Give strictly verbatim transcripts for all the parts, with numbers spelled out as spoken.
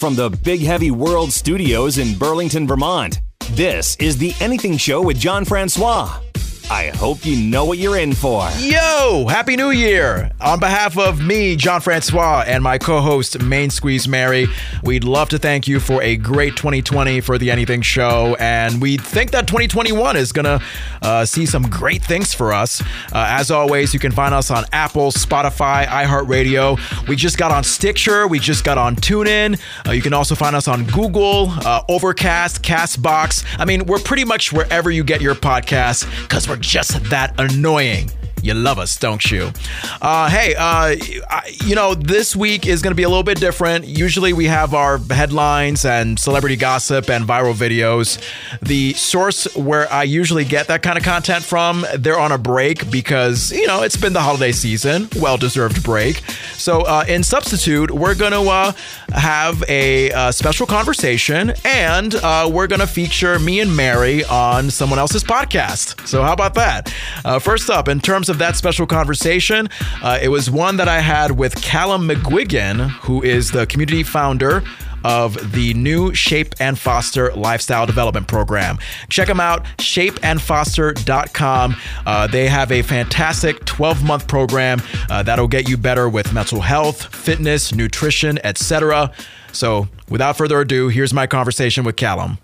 From the Big Heavy World Studios in Burlington, Vermont, this is The Anything Show with John Francois. I hope you know what you're in for. Yo, Happy New Year! On behalf of me, John Francois, and my co-host, Main Squeeze Mary, we'd love to thank you for a great twenty twenty for The Anything Show, and we think that twenty twenty-one is going to uh, see some great things for us. Uh, as always, you can find us on Apple, Spotify, iHeartRadio. We just got on Stitcher. We just got on TuneIn. Uh, you can also find us on Google, uh, Overcast, CastBox. I mean, we're pretty much wherever you get your podcasts, because we're just that annoying. You love us, don't you? Uh, hey, uh, I, you know, this week is going to be a little bit different. Usually we have our headlines and celebrity gossip and viral videos. The source where I usually get that kind of content from, they're on a break because, you know, it's been the holiday season. Well-deserved break. So uh, in substitute, we're going to uh, have a uh, special conversation, and uh, we're going to feature me and Mary on someone else's podcast. So how about that? Uh, first up, in terms of that special conversation, uh, it was one that I had with Callum McGuigan, who is the community founder of the new Shape and Foster Lifestyle Development Program. Check them out, shape and foster dot com. Uh, they have a fantastic twelve-month program uh, that'll get you better with mental health, fitness, nutrition, et cetera. So without further ado, here's my conversation with Callum.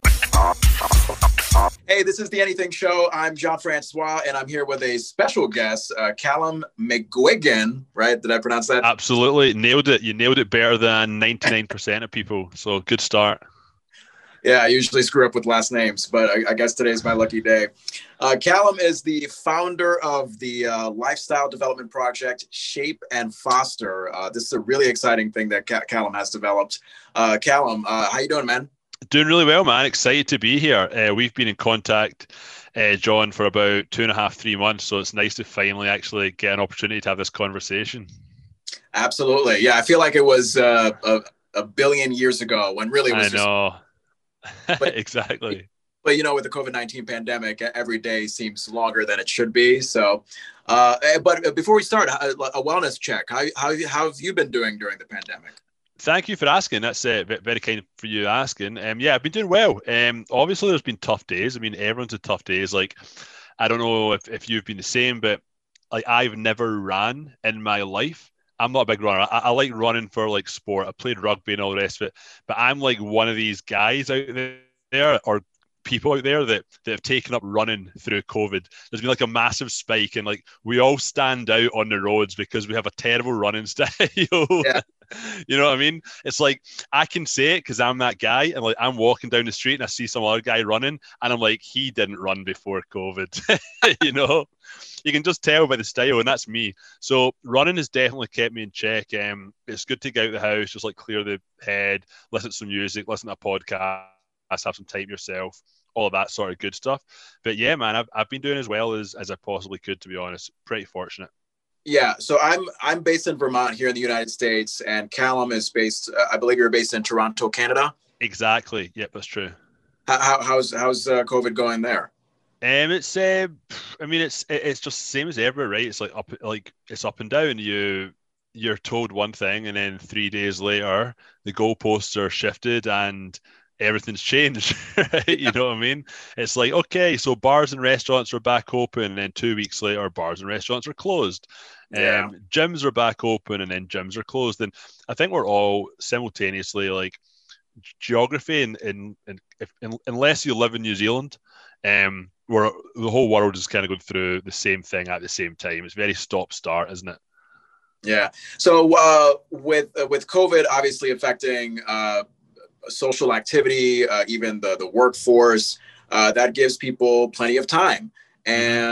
Hey, this is The Anything Show. I'm John Francois, and I'm here with a special guest, uh, Callum McGuigan, right? Did I pronounce that? Absolutely. Nailed it. You nailed it better than ninety-nine percent of people. So good start. Yeah, I usually screw up with last names, but I, I guess today's my lucky day. Uh, Callum is the founder of the uh, lifestyle development project, Shape and Foster. Uh, this is a really exciting thing that Ca- Callum has developed. Uh, Callum, uh, how you doing, man? Doing really well, man. Excited to be here. Uh, we've been in contact, uh, John, for about two and a half, three months. So it's nice to finally actually get an opportunity to have this conversation. Absolutely. Yeah, I feel like it was uh, a, a billion years ago when really it was I know. Just... but, exactly. But, you know, with the COVID nineteen pandemic, every day seems longer than it should be. So, uh, but before we start, a, a wellness check. How, how, how have you been doing during the pandemic? Thank you for asking. That's uh, very kind for you asking. Um, yeah, I've been doing well. Um, obviously, there's been tough days. I mean, everyone's had tough days. Like, I don't know if, if you've been the same, but like I've never ran in my life. I'm not a big runner. I, I like running for like sport. I played rugby and all the rest of it. But I'm like one of these guys out there, or people out there that, that have taken up running through COVID. There's been like a massive spike, and like we all stand out on the roads because we have a terrible running style. Yeah. You know what I mean? It's like I can say it because I'm that guy, and like I'm walking down the street and I see some other guy running, and I'm like, he didn't run before COVID. You know, you can just tell by the style, and that's me. So running has definitely kept me in check. Um, it's good to get out of the house, just like clear the head, listen to some music, listen to a podcast, have some time yourself, all of that sort of good stuff. But yeah, man, I've I've been doing as well as as I possibly could, to be honest. Pretty fortunate. Yeah, so I'm I'm based in Vermont here in the United States, and Callum is based. Uh, I believe you're based in Toronto, Canada. Exactly. Yep, that's true. How, how how's how's uh, COVID going there? Um, it's uh, I mean, it's it's just the same as everywhere, right? It's like up like it's up and down. You you're told one thing, and then three days later, the goalposts are shifted and everything's changed. Right? You know what I mean? It's like, okay, so bars and restaurants are back open, and then two weeks later, bars and restaurants are closed. Yeah. Um, gyms are back open, and then gyms are closed. And I think we're all simultaneously like geography, and in, in, in, if, in, unless you live in New Zealand, um, where the whole world is kind of going through the same thing at the same time. It's very stop-start, isn't it? Yeah. So uh, with uh, with COVID obviously affecting uh, social activity, uh, even the the workforce, uh, that gives people plenty of time, and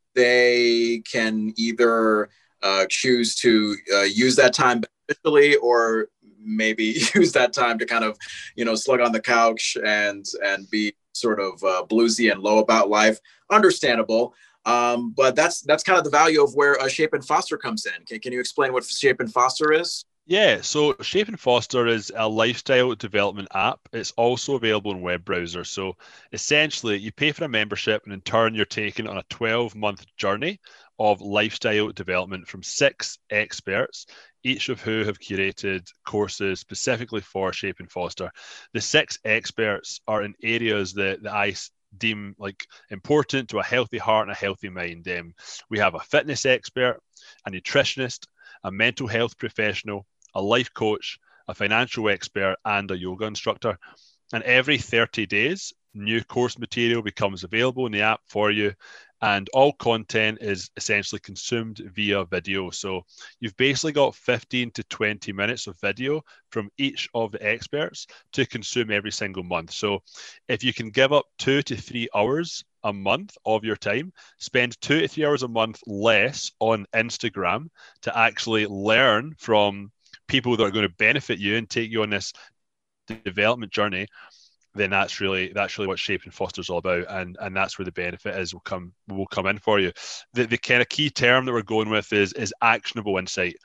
they can either uh, choose to uh, use that time beneficially, or maybe use that time to kind of, you know, slug on the couch and and be sort of uh, bluesy and low about life. Understandable. Um, but that's that's kind of the value of where uh, Shape and Foster comes in. Can, can you explain what Shape and Foster is? Yeah, so Shape and Foster is a lifestyle development app. It's also available in web browsers. So essentially, you pay for a membership, and in turn, you're taken on a twelve-month journey of lifestyle development from six experts, each of who have curated courses specifically for Shape and Foster. The six experts are in areas that, that I deem like important to a healthy heart and a healthy mind. Um, we have a fitness expert, a nutritionist, a mental health professional, a life coach, a financial expert, and a yoga instructor. And every thirty days, new course material becomes available in the app for you. And all content is essentially consumed via video. So you've basically got fifteen to twenty minutes of video from each of the experts to consume every single month. So if you can give up two to three hours a month of your time, spend two to three hours a month less on Instagram to actually learn from people that are going to benefit you and take you on this development journey, then that's really that's really what Shape and Foster is all about, and and that's where the benefit is will come will come in for you. The the kind of key term that we're going with is is actionable insight.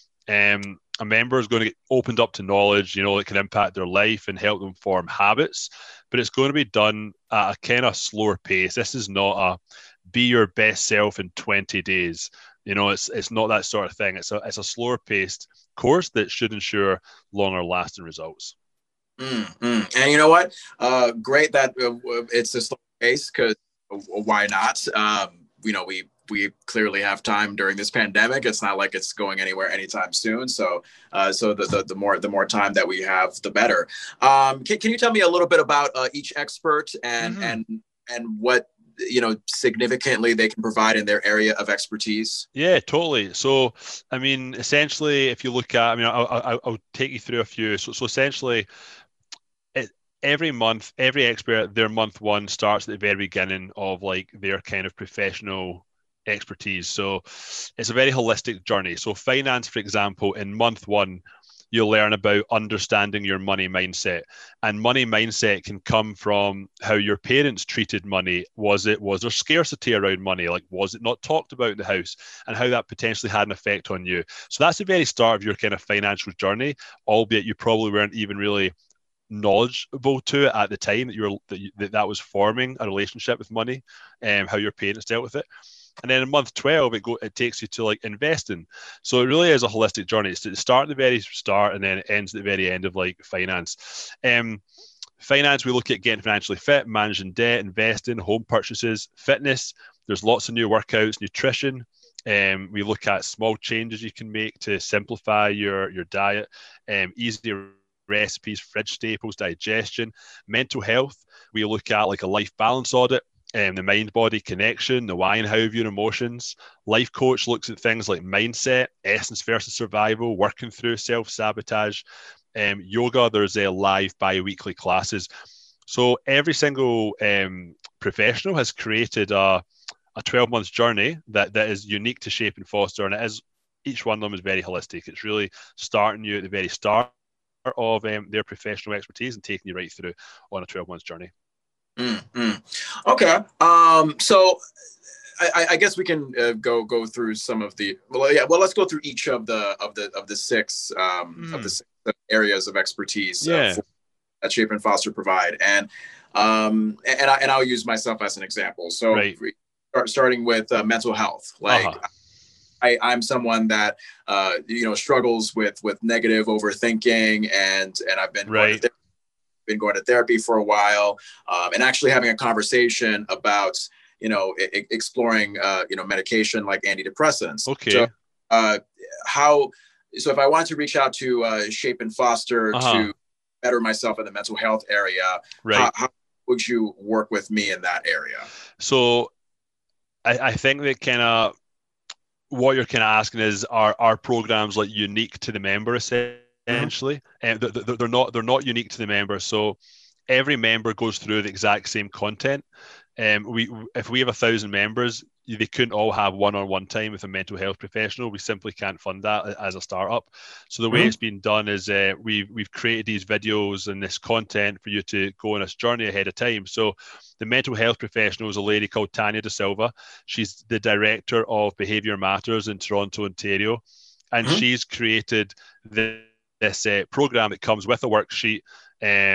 Um, a member is going to get opened up to knowledge, you know, that can impact their life and help them form habits, but it's going to be done at a kind of slower pace. This is not a be your best self in twenty days. You know, it's it's not that sort of thing. It's a it's a slower paced course that should ensure longer lasting results. Mm, mm. And you know what? Uh, great that uh, it's a slow pace, because why not? Um, you know, we we clearly have time during this pandemic. It's not like it's going anywhere anytime soon. So, uh, so the, the the more the more time that we have, the better. Um, can can you tell me a little bit about uh, each expert and mm-hmm. and and what, you know, significantly they can provide in their area of expertise? Yeah, totally. So, I mean, essentially, if you look at, I mean, I'll, I'll, I'll take you through a few. So, so essentially, it, every month, every expert, their month one starts at the very beginning of like their kind of professional expertise. So it's a very holistic journey. So finance, for example, in month one, you'll learn about understanding your money mindset. And money mindset can come from how your parents treated money. Was it, was there scarcity around money? Like, was it not talked about in the house? And how that potentially had an effect on you. So that's the very start of your kind of financial journey, albeit you probably weren't even really knowledgeable to it at the time that you were that, you, that, that was forming a relationship with money and um, how your parents dealt with it. And then in month twelve, it go it takes you to like investing. So it really is a holistic journey. It's to start at the very start and then it ends at the very end of like finance. Um, finance, we look at getting financially fit, managing debt, investing, home purchases, fitness. There's lots of new workouts, nutrition. Um, we look at small changes you can make to simplify your your diet. Um, easy recipes, fridge staples, digestion, mental health. We look at like a life balance audit. Um, the mind-body connection, the why and how of your emotions. Life coach looks at things like mindset, essence versus survival, working through self-sabotage. Um, yoga, there's a live bi-weekly classes. So every single um, professional has created a a twelve-month journey that, that is unique to Shape and Foster, and it is, each one of them is very holistic. It's really starting you at the very start of um, their professional expertise and taking you right through on a twelve-month journey. Mm-hmm. Okay. Um, so I, I guess we can uh, go go through some of the well, yeah. Well, let's go through each of the of the of the six um, mm. of the six areas of expertise yeah. uh, for, that Shape and Foster provide, and um, and I, and I'll use myself as an example. So, right. start, starting with uh, mental health, like. Uh-huh. I, I'm someone that uh, you know struggles with with negative overthinking, and and I've been right. going to been going to therapy for a while, um, and actually having a conversation about, you know, I- exploring, uh, you know, medication like antidepressants. Okay. So, uh, how, so if I wanted to reach out to uh, Shape and Foster uh-huh. to better myself in the mental health area, right. how, how would you work with me in that area? So I, I think that kind of what you're kind of asking is, are, are programs like unique to the member essentially? Essentially, and mm-hmm. they're, they're not they're not unique to the member. So every member goes through the exact same content. Um, we if we have a thousand members, they couldn't all have one-on-one time with a mental health professional. We simply can't fund that as a startup. So the way mm-hmm. it's been done is uh, we've we've created these videos and this content for you to go on this journey ahead of time. So the mental health professional is a lady called Tanya De Silva. She's the director of Behaviour Matters in Toronto, Ontario, and mm-hmm. she's created the this uh, program that comes with a worksheet um,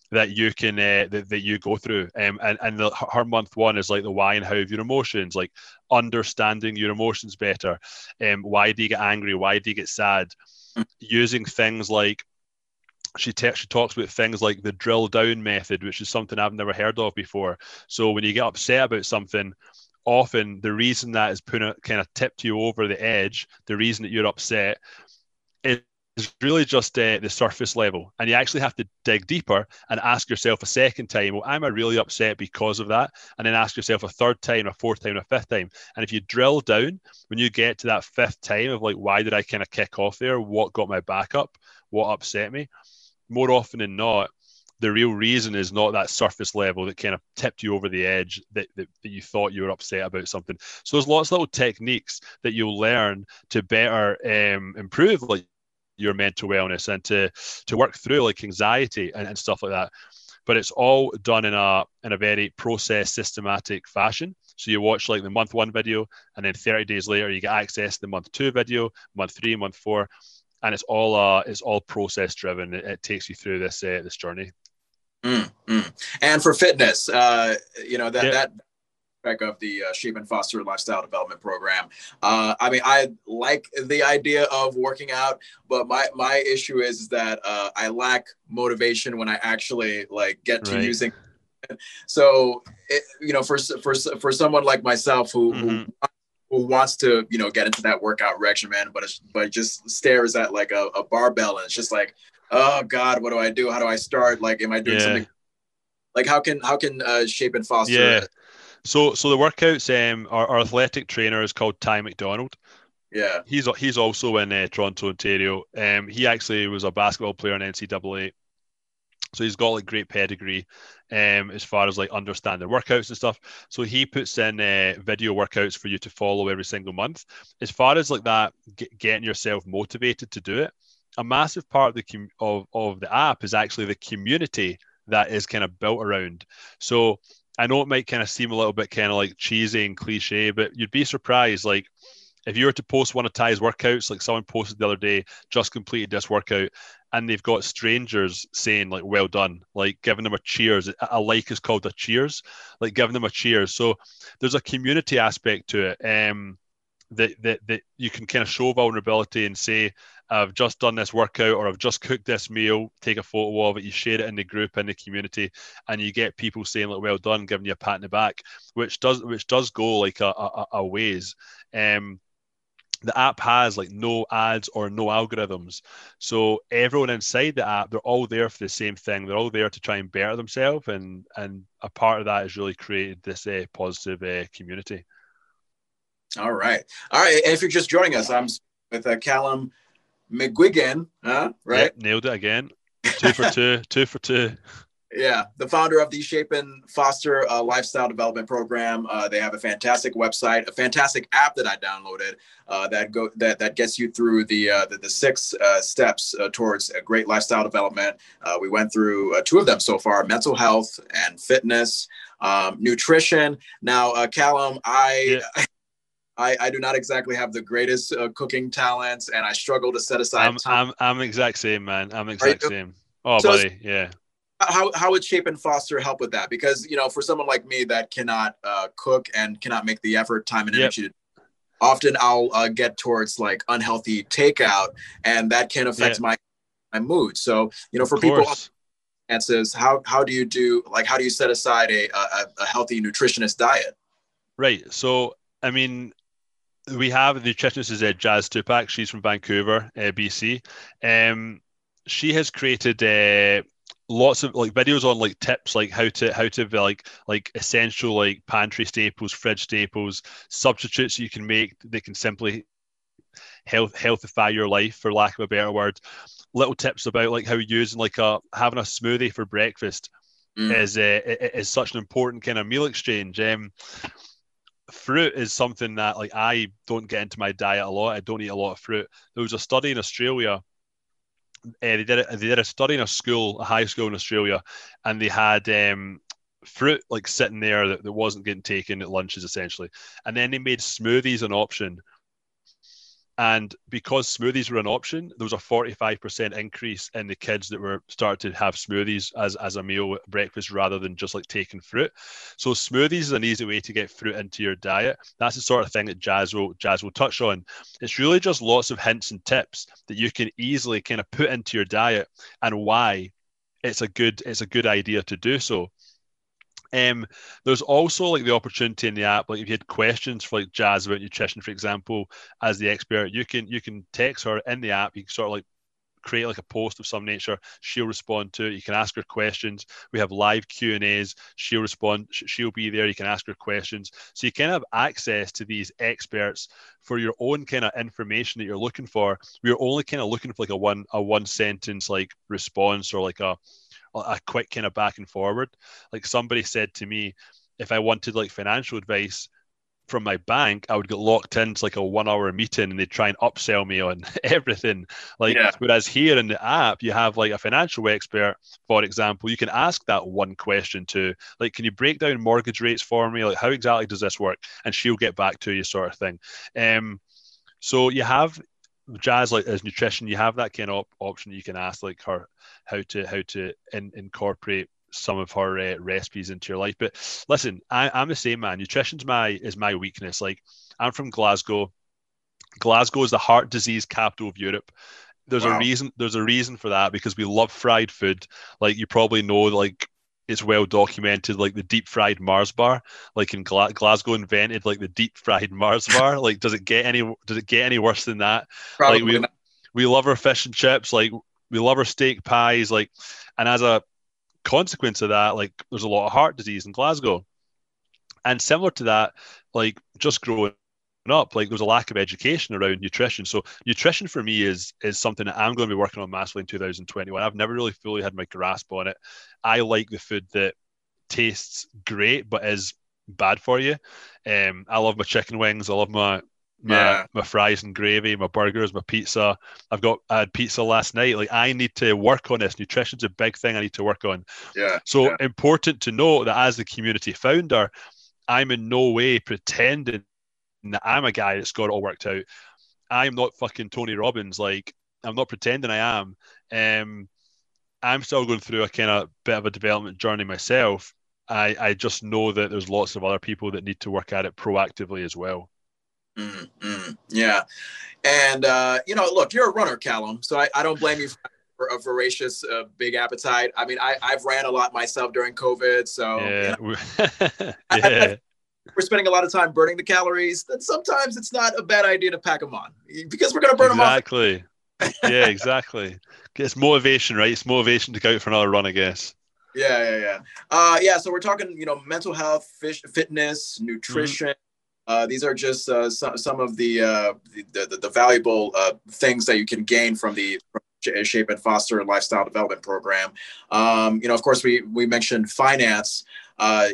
that you can uh, that, that you go through, um, and and the, her month one is like the why and how of your emotions, like understanding your emotions better. Um, why do you get angry? Why do you get sad? Using things like she te- she talks about things like the drill down method, which is something I've never heard of before. So when you get upset about something, often the reason that is putting it kind of tipped you over the edge, the reason that you're upset is really just uh, the surface level, and you actually have to dig deeper and ask yourself a second time, well, am I really upset because of that? And then ask yourself a third time, a fourth time, a fifth time. And if you drill down, when you get to that fifth time of like, why did I kind of kick off there? What got my back up? What upset me? More often than not, the real reason is not that surface level that kind of tipped you over the edge, that, that, that you thought you were upset about something. So there's lots of little techniques that you'll learn to better um, improve like your mental wellness and to to work through like anxiety and, and stuff like that. But it's all done in a in a very process, systematic fashion. So you watch like the month one video, and then thirty days later you get access to the month two video, month three, month four. And it's all uh, it's all process driven. It, it takes you through this uh, this journey. Mm, mm. And for fitness, uh, you know that yeah. that aspect of the uh, Shape and Foster Lifestyle Development Program. Uh, I mean, I like the idea of working out, but my my issue is that uh, I lack motivation when I actually like get to right. using. So, it, you know, for for for someone like myself who mm-hmm. who who wants to, you know, get into that workout regimen, but it's, but just stares at like a, a barbell and it's just like, oh God, what do I do? How do I start? Like, am I doing yeah. something? Like, how can how can uh, Shape and Foster? Yeah. So so the workouts, um, our, our athletic trainer is called Ty McDonald. Yeah. He's he's also in uh, Toronto, Ontario. Um, he actually was a basketball player in N C double A. So he's got like great pedigree um, as far as like understanding workouts and stuff. So he puts in uh, video workouts for you to follow every single month. As far as like that, get, getting yourself motivated to do it, a massive part of the com- of, of the app is actually the community that is kind of built around. So I know it might kind of seem a little bit kind of like cheesy and cliche, but you'd be surprised. Like if you were to post one of Ty's workouts, like someone posted the other day, just completed this workout, and they've got strangers saying like, well done, like giving them a cheers. A like is called a cheers, like giving them a cheers. So there's a community aspect to it um, that, that, that you can kind of show vulnerability and say, I've just done this workout or I've just cooked this meal, take a photo of it, you share it in the group, in the community, and you get people saying like, well done, giving you a pat in the back, which does, which does go like a, a, a ways. Um, The app has like no ads or no algorithms. So everyone inside the app, they're all there for the same thing. They're all there to try and better themselves. And, and a part of that has really created this uh, positive uh, community. All right. All right. And if you're just joining us, I'm with uh, Callum McGuigan, huh? Right? Yep, nailed it again. Two for two, two for two. Yeah, the founder of the Shape and Foster uh, Lifestyle Development Program. Uh, they have a fantastic website, a fantastic app that I downloaded uh, that go that that gets you through the uh, the, the six uh, steps uh, towards a great lifestyle development. Uh, we went through uh, two of them so far: mental health and fitness, um, nutrition. Now, uh, Callum, I. Yeah. I, I do not exactly have the greatest uh, cooking talents, and I struggle to set aside I'm, time. I'm I'm exact same, man. I'm exact same. Oh, so, buddy, yeah. How how would Shape and Foster help with that? Because, you know, for someone like me that cannot uh, cook and cannot make the effort, time, and energy, yep. often I'll uh, get towards like unhealthy takeout, and that can affect yeah. my my mood. So, you know, for people, answers, how how do you do like how do you set aside a a, a healthy nutritionist diet? Right. So, I mean, we have the nutritionist is uh, Jazz Tupac. She's from Vancouver, uh, B C. Um, she has created uh, lots of like videos on like tips, like how to how to like like essential like pantry staples, fridge staples, substitutes you can make that can simply health healthify your life, for lack of a better word. Little tips about like how using like a having a smoothie for breakfast mm. is uh, is such an important kind of meal exchange. Um, fruit is something that like I don't get into my diet a lot. I don't eat a lot of fruit. There was a study in Australia. Uh, they did it. They did a study in a school, a high school in Australia, and they had um, fruit like sitting there that, that wasn't getting taken at lunches essentially. And then they made smoothies an option. And because smoothies were an option, there was a forty-five percent increase in the kids that were starting to have smoothies as, as a meal at breakfast rather than just like taking fruit. So smoothies is an easy way to get fruit into your diet. That's the sort of thing that Jazz will, Jazz will touch on. It's really just lots of hints and tips that you can easily kind of put into your diet and why it's a good, it's a good idea to do so. Um, there's also like the opportunity in the app, like if you had questions for like Jazz about nutrition, for example, as the expert, you can you can text her in the app. You can sort of like create like a post of some nature. She'll respond to it. You can ask her questions. We have live Q and A's. She'll respond. She'll be there. You can ask her questions. So you can have access to these experts for your own kind of information that you're looking for. We're only kind of looking for like a one a one sentence like response or like a a quick kind of back and forward. Like somebody said to me, if I wanted like financial advice from my bank, I would get locked into like a one hour meeting and they'd try and upsell me on everything. Like, yeah. Whereas here in the app, you have like a financial expert, for example, you can ask that one question to, like, can you break down mortgage rates for me? Like, how exactly does this work? And she'll get back to you, sort of thing. Um, so you have Jazz, like as nutrition, you have that kind of op- option. You can ask like her how to how to in, incorporate some of her uh, recipes into your life. But listen, I, I'm the same, man. Nutrition's my is my weakness. Like, I'm from Glasgow. Glasgow is the heart disease capital of Europe. There's wow. a reason. There's a reason for that, because we love fried food. Like, you probably know, like, it's well documented, like the deep fried Mars bar, like in Gla- Glasgow invented like the deep fried Mars bar. Like, does it get any, does it get any worse than that? Probably like we, not. we love our fish and chips. Like, we love our steak pies. Like, and as a consequence of that, like, there's a lot of heart disease in Glasgow. And similar to that, like, just growing up, like, there's a lack of education around nutrition. So nutrition for me is is something that I'm going to be working on massively in two thousand twenty-one. I've never really fully had my grasp on it. I like the food that tastes great but is bad for you. Um, I love my chicken wings. I love my my yeah. my fries and gravy, my burgers, my pizza. I've got I had pizza last night. Like, I need to work on this. Nutrition's a big thing I need to work on. Yeah. So yeah. important to note that as the community founder, I'm in no way pretending that I'm a guy that's got it all worked out. I'm not fucking Tony Robbins. Like, I'm not pretending I am. Um, I'm still going through a kind of bit of a development journey myself. I, I just know that there's lots of other people that need to work at it proactively as well. Mm-hmm. Yeah. And, uh, you know, look, you're a runner, Callum, so I, I don't blame you for a voracious, uh, big appetite. I mean, I, I've ran a lot myself during COVID, so yeah. You know, yeah. I, I, we're spending a lot of time burning the calories. Then sometimes it's not a bad idea to pack them on, because we're going to burn exactly. them off. Yeah, exactly. It's motivation, right? It's motivation to go out for another run, I guess. Yeah, yeah, yeah. Uh, yeah, so we're talking, you know, mental health, fish, fitness, nutrition. Mm-hmm. Uh, these are just uh, some, some of the, uh, the, the, the valuable uh, things that you can gain from the Shape and Foster Lifestyle Development Program. Um, you know, of course, we we mentioned finance, uh,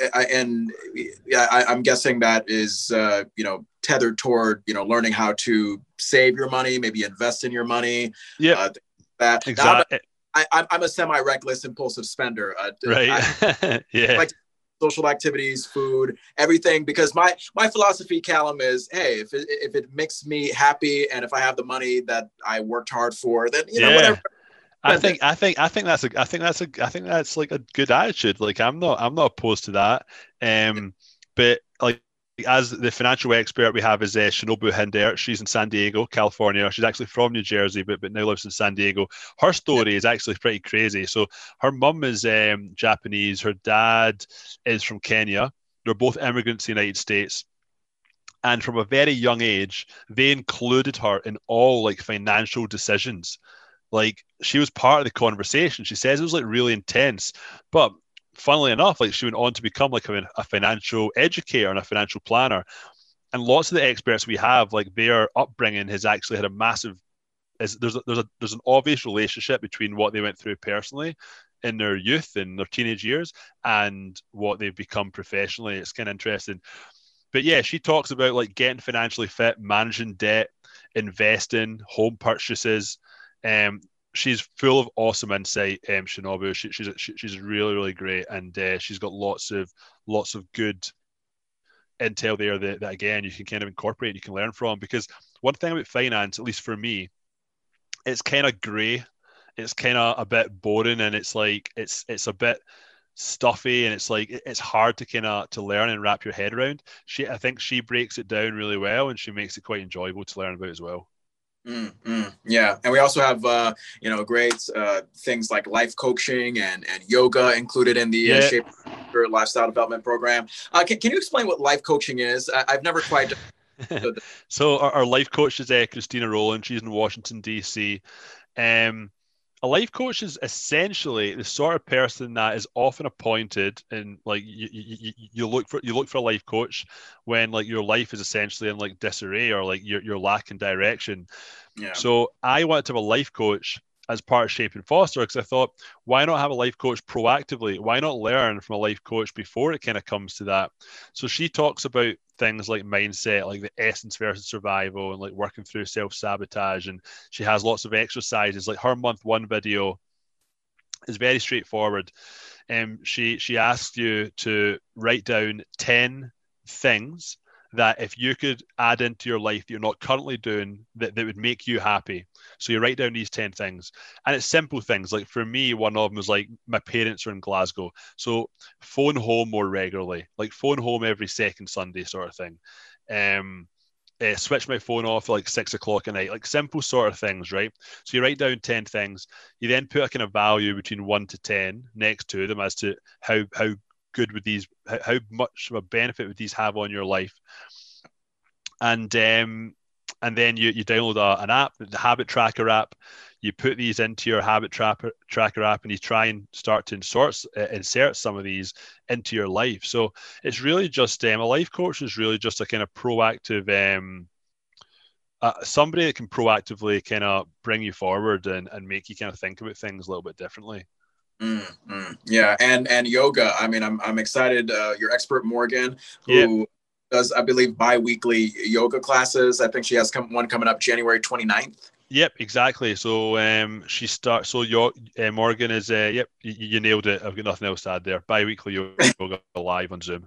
and yeah, I, I'm guessing that is uh, you know, tethered toward, you know, learning how to save your money, maybe invest in your money. Yeah, uh, that exactly. Now, I, I'm a semi-reckless, impulsive spender. Uh, right. I, yeah. Like social activities, food, everything, because my my philosophy, Callum, is, hey, if it, if it makes me happy and if I have the money that I worked hard for, then, you know, yeah. whatever. I think I think I think that's a I think that's a I think that's like a good attitude. Like, I'm not I'm not opposed to that. Um, but like, as the financial expert we have is uh, Shinobu Hindert. She's in San Diego, California. She's actually from New Jersey, but but now lives in San Diego. Her story yeah. is actually pretty crazy. So her mum is um, Japanese. Her dad is from Kenya. They're both immigrants to the United States. And from a very young age, they included her in all like financial decisions. Like, she was part of the conversation. She says it was like really intense, but funnily enough, like, she went on to become like a, a financial educator and a financial planner. And lots of the experts we have, like, their upbringing has actually had a massive, is there's a, there's a there's an obvious relationship between what they went through personally in their youth and their teenage years and what they've become professionally. It's kind of interesting. But yeah, she talks about like getting financially fit, managing debt, investing, home purchases. Um, she's full of awesome insight. Um, Shinobu, she, she's she, she's really really great, and uh, she's got lots of lots of good intel there that, that again you can kind of incorporate, you can learn from. Because one thing about finance, at least for me, it's kind of grey. It's kind of a bit boring, and it's like it's it's a bit stuffy, and it's like it's hard to kind of to learn and wrap your head around. She, I think, she breaks it down really well, and she makes it quite enjoyable to learn about as well. Mm, mm, yeah, and we also have uh, you know great uh, things like life coaching and and yoga included in the yeah. uh, Shape for Lifestyle Development Program. Uh, can, can you explain what life coaching is? I, I've never quite. So our, our life coach is uh, Christina Rowland. She's in Washington D C. Um, a life coach is essentially the sort of person that is often appointed, and like you, you, you look for you look for a life coach when like your life is essentially in like disarray, or like you're you're lacking direction. Yeah. So I wanted to have a life coach as part of Shape and Foster, because I thought, why not have a life coach proactively? Why not learn from a life coach before it kind of comes to that? So she talks about things like mindset, like the essence versus survival, and like working through self-sabotage. And she has lots of exercises. Like her month one video is very straightforward. And um, she she asks you to write down ten things that if you could add into your life that you're not currently doing, that, that would make you happy. So you write down these ten things. And it's simple things. Like for me, one of them was like, my parents are in Glasgow, so phone home more regularly, like phone home every second Sunday sort of thing. Um, uh, switch my phone off like six o'clock at night, like simple sort of things, right? So you write down ten things. You then put a kind of value between one to ten next to them as to how, how good would these, how, how much of a benefit would these have on your life. And um, and then you, you download a, an app, the Habit Tracker app. You put these into your Habit Tracker Tracker app, and you try and start to insert, uh, insert some of these into your life. So it's really just um, a life coach is really just a kind of proactive, um, uh, somebody that can proactively kind of bring you forward and, and make you kind of think about things a little bit differently. Mm, mm, yeah, and and yoga. I mean, I'm I'm excited. Uh, your expert Morgan, who yep. does, I believe, bi-weekly yoga classes. I think she has come, one coming up January twenty-ninth. Yep, exactly. So um, she starts. So your uh, Morgan is. Uh, yep, you, you nailed it. I've got nothing else to add there. Bi-weekly yoga live on Zoom.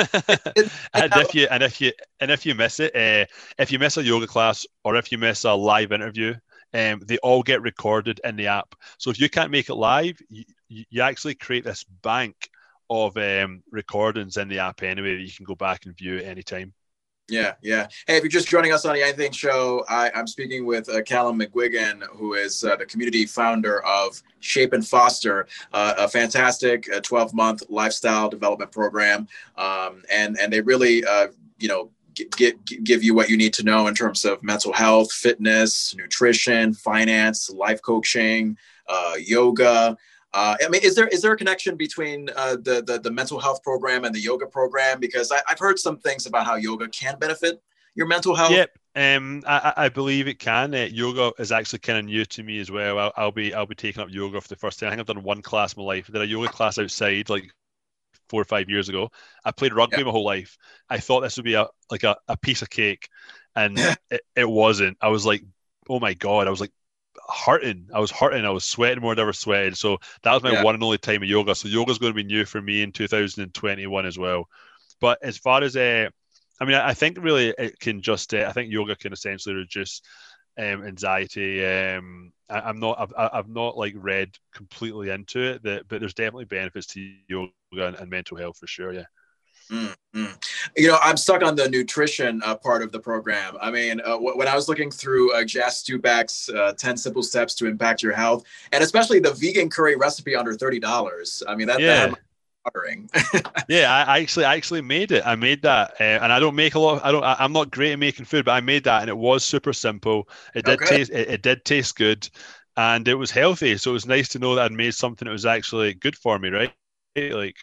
and if you and if you and if you miss it, uh, if you miss a yoga class or if you miss a live interview, um, they all get recorded in the app. So if you can't make it live, you, you actually create this bank of um, recordings in the app anyway that you can go back and view at any time. Yeah, yeah. Hey, if you're just joining us on the Anything Show, I, I'm speaking with uh, Callum McGuigan, who is uh, the community founder of Shape and Foster, uh, a fantastic twelve-month uh, lifestyle development program, um, and and they really, uh, you know, get, get give you what you need to know in terms of mental health, fitness, nutrition, finance, life coaching, uh, yoga. Uh, I mean, is there is there a connection between uh, the, the the mental health program and the yoga program? Because I, I've heard some things about how yoga can benefit your mental health. Yep, um, I, I believe it can. Uh, yoga is actually kind of new to me as well. I'll, I'll be I'll be taking up yoga for the first time. I think I've done one class in my life. I did a yoga class outside like four or five years ago. I played rugby yep. my whole life. I thought this would be a like a, a piece of cake, and it, it wasn't. I was like, oh my god! I was like. hurting I was hurting I was sweating more than I ever sweated. So that was my yeah. one and only time of yoga. So yoga is going to be new for me in two thousand twenty-one as well. But as far as uh, I mean I think really it can just uh, I think yoga can essentially reduce um, anxiety. um, I, I'm not I've, I've not like read completely into it that, but there's definitely benefits to yoga and, and mental health for sure. Yeah. Mm-hmm. You know, I'm stuck on the nutrition uh, part of the program. I mean, uh, w- when I was looking through uh, Jas Stubak's uh, ten Simple Steps to Impact Your Health, and especially the vegan curry recipe under thirty dollars. I mean, that, yeah. that had my watering. yeah, I actually I actually made it. I made that, uh, and I don't make a lot. Of, I don't. I, I'm not great at making food, but I made that, and it was super simple. It did okay. taste. It, it did taste good, and it was healthy. So it was nice to know that I'd made something that was actually good for me, right? Like.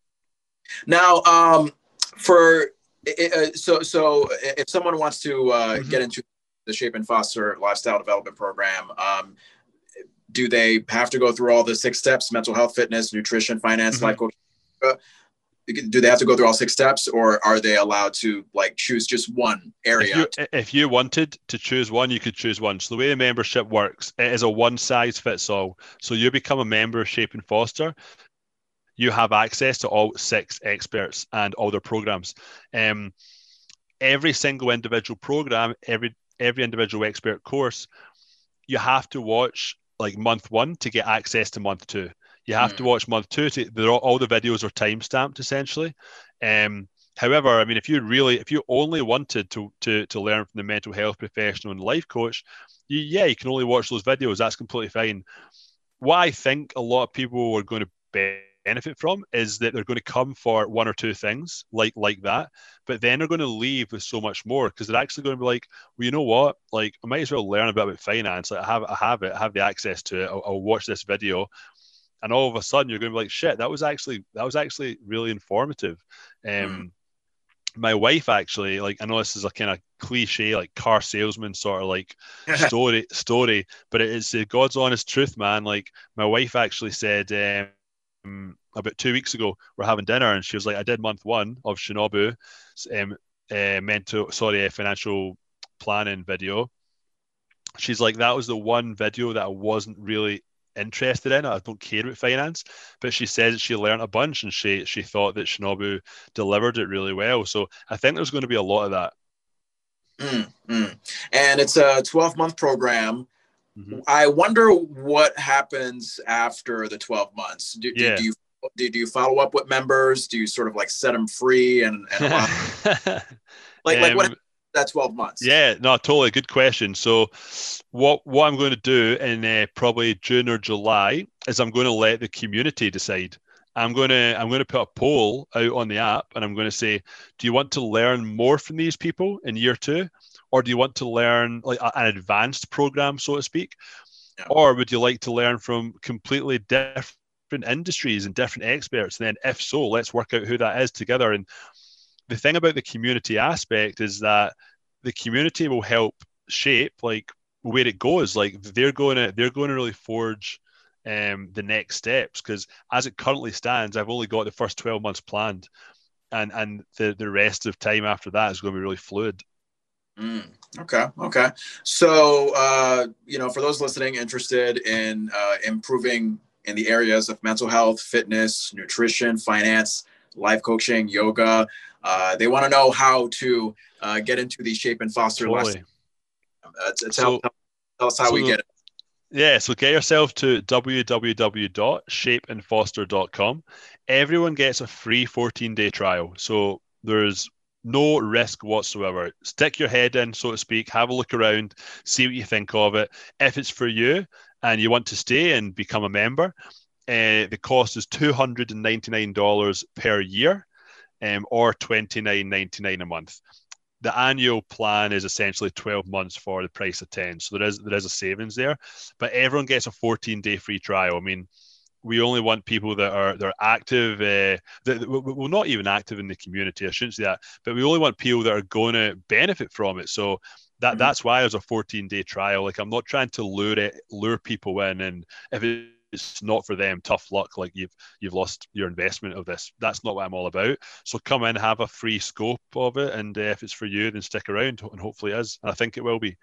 Now, um, for uh, so so, if someone wants to uh, mm-hmm. get into the Shape and Foster Lifestyle Development Program, um, do they have to go through all the six steps: mental health, fitness, nutrition, finance, mm-hmm. life coaching? Uh, do they have to go through all six steps, or are they allowed to like choose just one area? If you, if you wanted to choose one, you could choose one. So the way the membership works, it is a one size fits all. So you become a member of Shape and Foster. You have access to all six experts and all their programs. Um, every single individual program, every every individual expert course, you have to watch like month one to get access to month two. You have mm. to watch month two to they're all, all the videos are time stamped essentially. Um, however, I mean, if you really, if you only wanted to to to learn from the mental health professional and life coach, you, yeah, you can only watch those videos. That's completely fine. What I think a lot of people are going to benefit from is that they're going to come for one or two things like like that, but then they're going to leave with so much more because they're actually going to be like, well, you know what? Like, I might as well learn a bit about finance. Like, I have, I have it, I have the access to it. I'll, I'll watch this video, and all of a sudden you're going to be like, shit, that was actually that was actually really informative. Um, mm. My wife actually, like, I know this is a kind of cliche, like car salesman sort of like story story, but it is the God's honest truth, man. Like, my wife actually said. Um, about two weeks ago, we're having dinner, and she was like, I did month one of Shinobu um, uh, mental sorry uh, financial planning video. She's like, that was the one video that I wasn't really interested in. I don't care about finance, but she says she learned a bunch, and she she thought that Shinobu delivered it really well. So I think there's going to be a lot of that. mm, mm. And it's a twelve month program. Mm-hmm. I wonder what happens after the twelve months. Do, yeah. do, do you do, do you follow up with members? Do you sort of like set them free and, and allow like um, like what that twelve months? Yeah, no, totally good question. So what what I'm going to do in uh, probably June or July is I'm going to let the community decide. I'm going to I'm going to put a poll out on the app, and I'm going to say, do you want to learn more from these people in year two? Or do you want to learn like an advanced program, so to speak? Yeah. Or would you like to learn from completely different industries and different experts? And then if so, let's work out who that is together. And the thing about the community aspect is that the community will help shape like where it goes. Like they're going to, they're going to really forge um, the next steps. Because as it currently stands, I've only got the first twelve months planned. And, and the, the rest of time after that is going to be really fluid. Mm, okay. Okay. So, uh, you know, for those listening interested in uh, improving in the areas of mental health, fitness, nutrition, finance, life coaching, yoga, uh, they want to know how to uh, get into the Shape and Foster totally. lesson. Uh, tell, so, tell, tell us how so we get it. Yeah, so get yourself to w w w dot shape and foster dot com. Everyone gets a free fourteen day trial. So there's no risk whatsoever. Stick your head in, so to speak, have a look around, see what you think of it. If it's for you and you want to stay and become a member, uh, the cost is two hundred ninety-nine dollars per year um, or twenty-nine ninety-nine a month. The annual plan is essentially twelve months for the price of ten. So there is there is a savings there, but everyone gets a fourteen day free trial. I mean, we only want people that are they're active, uh, that well, not even active in the community. I shouldn't say that, but we only want people that are going to benefit from it. So that mm-hmm. that's why there's a fourteen day trial. Like I'm not trying to lure it, lure people in, and if it's not for them, tough luck. Like you've you've lost your investment of this. That's not what I'm all about. So come in, have a free scope of it, and uh, if it's for you, then stick around, and hopefully it is. And I think it will be.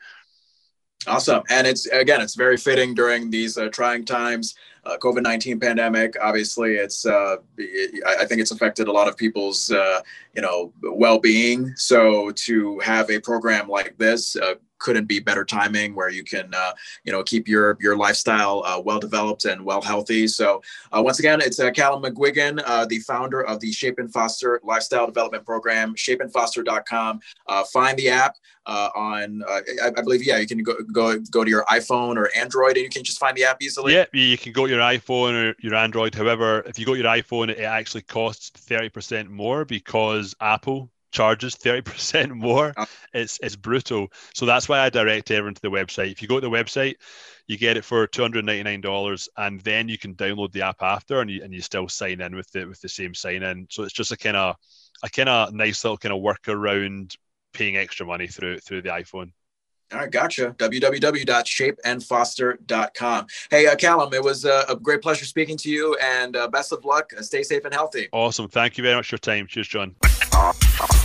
Awesome. And it's, again, it's very fitting during these uh, trying times, uh, COVID nineteen pandemic. Obviously, it's, uh, it, I think it's affected a lot of people's, uh, you know, well-being. So to have a program like this uh, couldn't be better timing where you can, uh, you know, keep your, your lifestyle uh, well-developed and well-healthy. So uh, once again, it's uh, Callum McGuigan, uh, the founder of the Shape and Foster Lifestyle Development Program, shape and foster dot com. Uh, find the app uh, on, uh, I, I believe, yeah, you can go, go, go to your iPhone or Android and you can just find the app easily. Yeah, you can go to your iPhone or your Android. However, if you go to your iPhone, it actually costs thirty percent more because Apple charges thirty percent more. Oh. It's it's brutal. So that's why I direct everyone to the website. If you go to the website, you get it for two hundred ninety-nine dollars, and then you can download the app after, and you and you still sign in with the with the same sign in. So it's just a kind of a kind of nice little kind of workaround paying extra money through through the iPhone. All right, gotcha. w w w dot shape and foster dot com. Hey, uh, Callum, it was uh, a great pleasure speaking to you, and uh, best of luck. Uh, stay safe and healthy. Awesome. Thank you very much for your time. Cheers, John.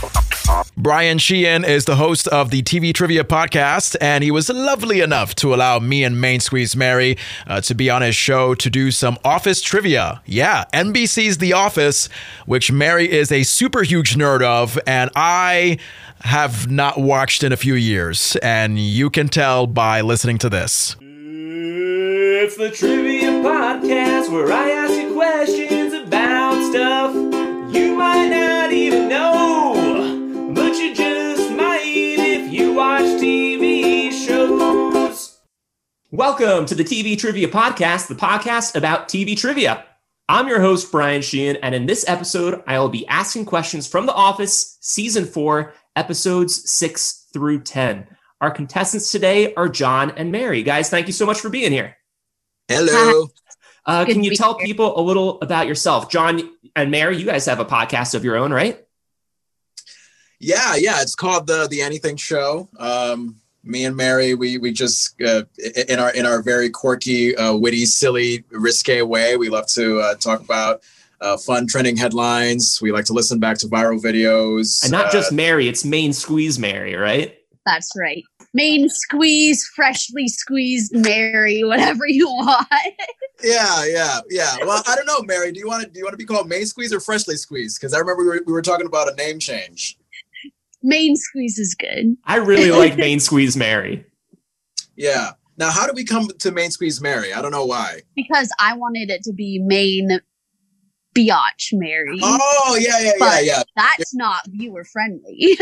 Brian Sheehan is the host of the T V Trivia Podcast, and he was lovely enough to allow me and Main Squeeze Mary uh, to be on his show to do some Office trivia. Yeah, N B C's The Office, which Mary is a super huge nerd of, and I have not watched in a few years, and you can tell by listening to this. It's the Trivia Podcast where I ask you questions about stuff you might not even know, but you just might if you watch T V shows. Welcome to the T V Trivia Podcast, the podcast about T V trivia. I'm your host, Brian Sheehan, and in this episode, I will be asking questions from The Office, Season four, Episodes six through ten. Our contestants today are John and Mary. Guys, thank you so much for being here. Hello. Uh, can you tell here. people a little about yourself? John and Mary, you guys have a podcast of your own, right? Yeah, yeah. It's called the the Anything Show. Um, me and Mary, we we just uh, in our in our very quirky, uh, witty, silly, risque way, we love to uh, talk about uh, fun trending headlines. We like to listen back to viral videos. And not uh, just Mary, it's Main Squeeze Mary, right? That's right. Main squeeze, freshly squeezed Mary, whatever you want. Yeah, yeah, yeah. Well, I don't know, Mary. Do you want to do you want to be called Main Squeeze or Freshly Squeeze? Because I remember we were, we were talking about a name change. Main squeeze is good. I really like Main Squeeze Mary. Yeah. Now, how did we come to Main Squeeze Mary? I don't know why. Because I wanted it to be main biatch Mary. Oh, yeah, yeah, yeah, But yeah. that's not viewer friendly.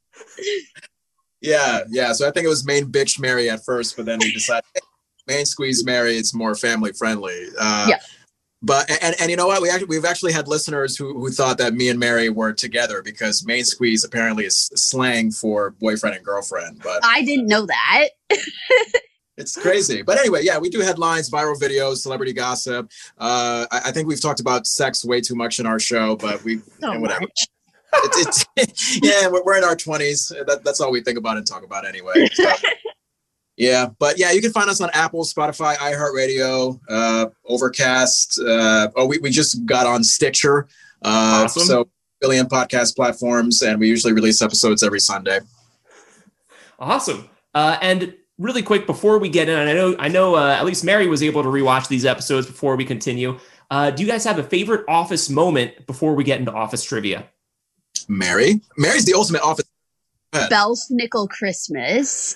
Yeah, yeah. So I think it was Main Bitch Mary at first, but then we decided hey, Main Squeeze Mary. It's more family friendly. Uh, Yeah. But and, and you know what? We actually we've actually had listeners who who thought that me and Mary were together because Main Squeeze apparently is slang for boyfriend and girlfriend. But I didn't know that. it's crazy. But anyway, yeah, we do headlines, viral videos, celebrity gossip. Uh, I, I think we've talked about sex way too much in our show, but we So and whatever. much. It's, it's yeah, we're, we're in our twenties. That, that's all we think about and talk about anyway. So, yeah, but yeah, you can find us on Apple, Spotify, iHeartRadio, uh, Overcast. Uh, oh, we, we just got on Stitcher. Uh, Awesome. So billion podcast platforms, and we usually release episodes every Sunday. Awesome. Uh, and really quick before we get in, and I know I know uh, at least Mary was able to rewatch these episodes before we continue. Uh, do you guys have a favorite Office moment before we get into Office trivia? Mary, Mary's the ultimate office. Belle's Nickel Christmas.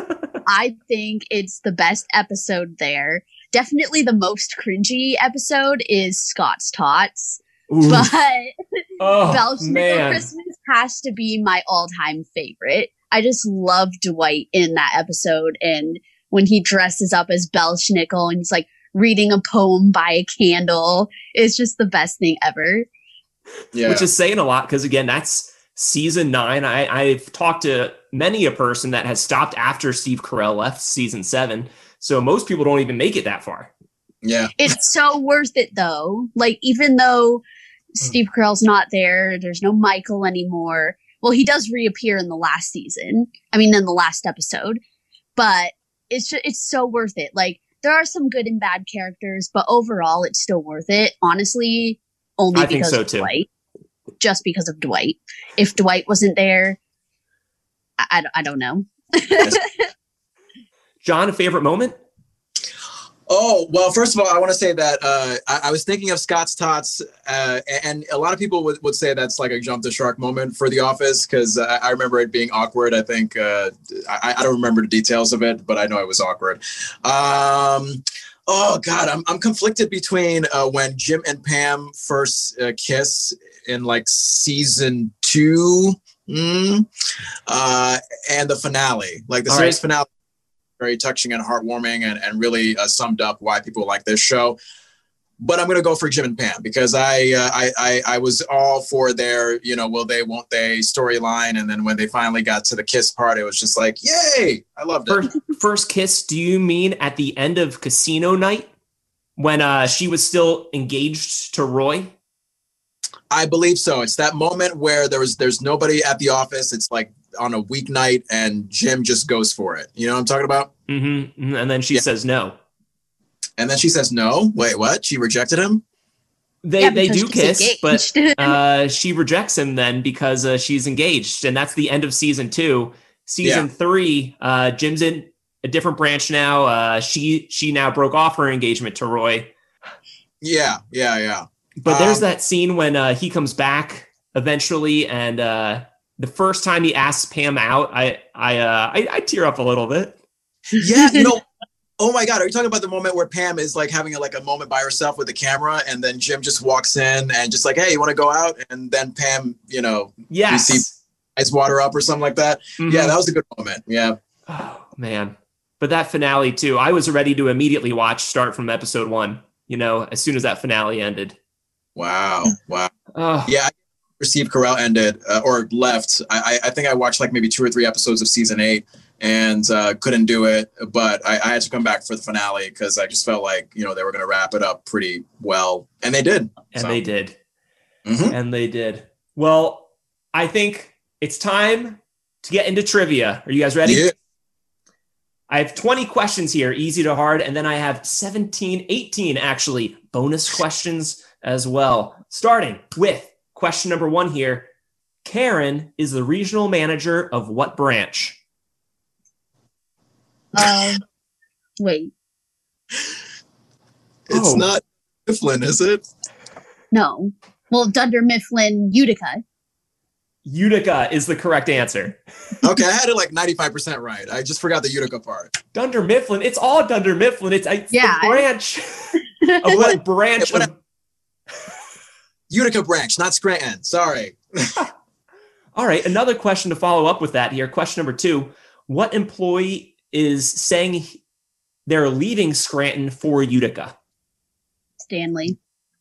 I think it's the best episode there. Definitely the most cringy episode is Scott's Tots. Ooh. But Oh, Belle's Nickel man. Christmas has to be my all-time favorite. I just love Dwight in that episode, and when he dresses up as Belle Schnickel and he's like reading a poem by a candle, it's just the best thing ever. Yeah, Which is saying a lot because, again, that's season nine. I, I've talked to many a person that has stopped after Steve Carell left season seven. So most people don't even make it that far. yeah, It's so worth it, though. Like, even though Steve Carell's not there, there's no Michael anymore. Well, he does reappear in the last season. I mean, in the last episode. But it's just, it's so worth it. Like, there are some good and bad characters, but overall, it's still worth it. Honestly, only I think because so, of too. Dwight. Just because of Dwight. If Dwight wasn't there, I, I, I don't know. John, a favorite moment? Oh, well, first of all, I want to say that uh, I, I was thinking of Scott's Tots, uh, and a lot of people would, would say that's like a jump the shark moment for The Office, because I, I remember it being awkward. I think, uh, I, I don't remember the details of it, but I know it was awkward. Um, oh, God, I'm, I'm conflicted between uh, when Jim and Pam first uh, kiss in like season two mm, uh, and the finale, like the All series right. finale. Very touching and heartwarming, and, and really uh, summed up why people like this show. But I'm going to go for Jim and Pam because I, uh, I I I was all for their, you know, will they, won't they storyline. And then when they finally got to the kiss part, it was just like, yay, I loved it. First, first kiss, do you mean at the end of Casino Night when uh, she was still engaged to Roy? I believe so. It's that moment where there was there's nobody at the office. It's like on a weeknight and Jim just goes for it. You know what I'm talking about? Mm-hmm. And then she Yeah. says no. And then she says, no, wait, what? She rejected him? They Yeah, they because do she's kiss, but engaged. uh, she rejects him then because uh, she's engaged, and that's the end of season two. Season Yeah. three, uh, Jim's in a different branch now. Uh, she she now broke off her engagement to Roy. Yeah, yeah, yeah. But there's Um, that scene when uh, he comes back eventually, and uh, the first time he asks Pam out, I I, uh, I I tear up a little bit. Yeah, you know. Oh my God, are you talking about the moment where Pam is like having a, like a moment by herself with the camera, and then Jim just walks in and just like, hey, you want to go out? And then Pam, you know, Yes. You see ice water up or something like that. Mhm. Yeah, that was a good moment. Yeah. Oh man. But that finale too, I was ready to immediately watch start from episode one, you know, as soon as that finale ended. Wow. Wow. Oh, Yeah. Steve Carell ended uh, or left. I, I think I watched like maybe two or three episodes of season eight and uh, couldn't do it. But I, I had to come back for the finale because I just felt like, you know, they were going to wrap it up pretty well. And they did. and So, they did. mhm. And they did. Well, I think it's time to get into trivia. Are you guys ready? Yeah. I have twenty questions here, easy to hard, and then I have seventeen, eighteen actually bonus questions as well. Starting with question number one here. Karen is the regional manager of what branch? Um, wait, It's Oh. not Mifflin, is it? no. Well, Dunder Mifflin, Utica. Utica is the correct answer. Okay, I had it like ninety-five percent right. I just forgot the Utica part. Dunder Mifflin. It's all Dunder Mifflin. It's, it's Yeah, the I- branch of what branch what- of... Utica branch, not Scranton. Sorry. All right, another question to follow up with that here. Question number two. What employee is saying they're leaving Scranton for Utica? Stanley.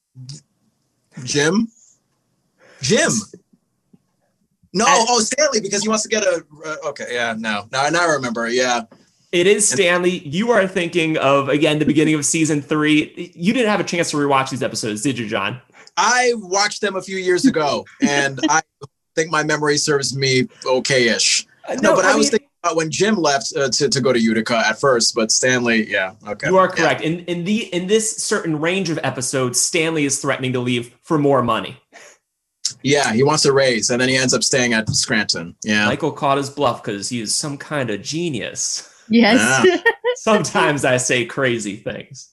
Jim? Jim. No, At- oh, Stanley, because he wants to get a. Uh, okay, yeah, no. No, now I remember. Yeah. It is Stanley. You are thinking of, again, the beginning of season three. You didn't have a chance to rewatch these episodes, did you, John? I watched them a few years ago, and I think my memory serves me okay-ish. Uh, No, but I, was mean, thinking about when Jim left uh, to, to go to Utica at first, but Stanley, yeah, okay. you are Yeah. correct. In in the in this certain range of episodes, Stanley is threatening to leave for more money. Yeah, he wants a raise, and then he ends up staying at Scranton. Yeah. Michael caught his bluff because he is some kind of genius. Yes. Sometimes I say crazy things.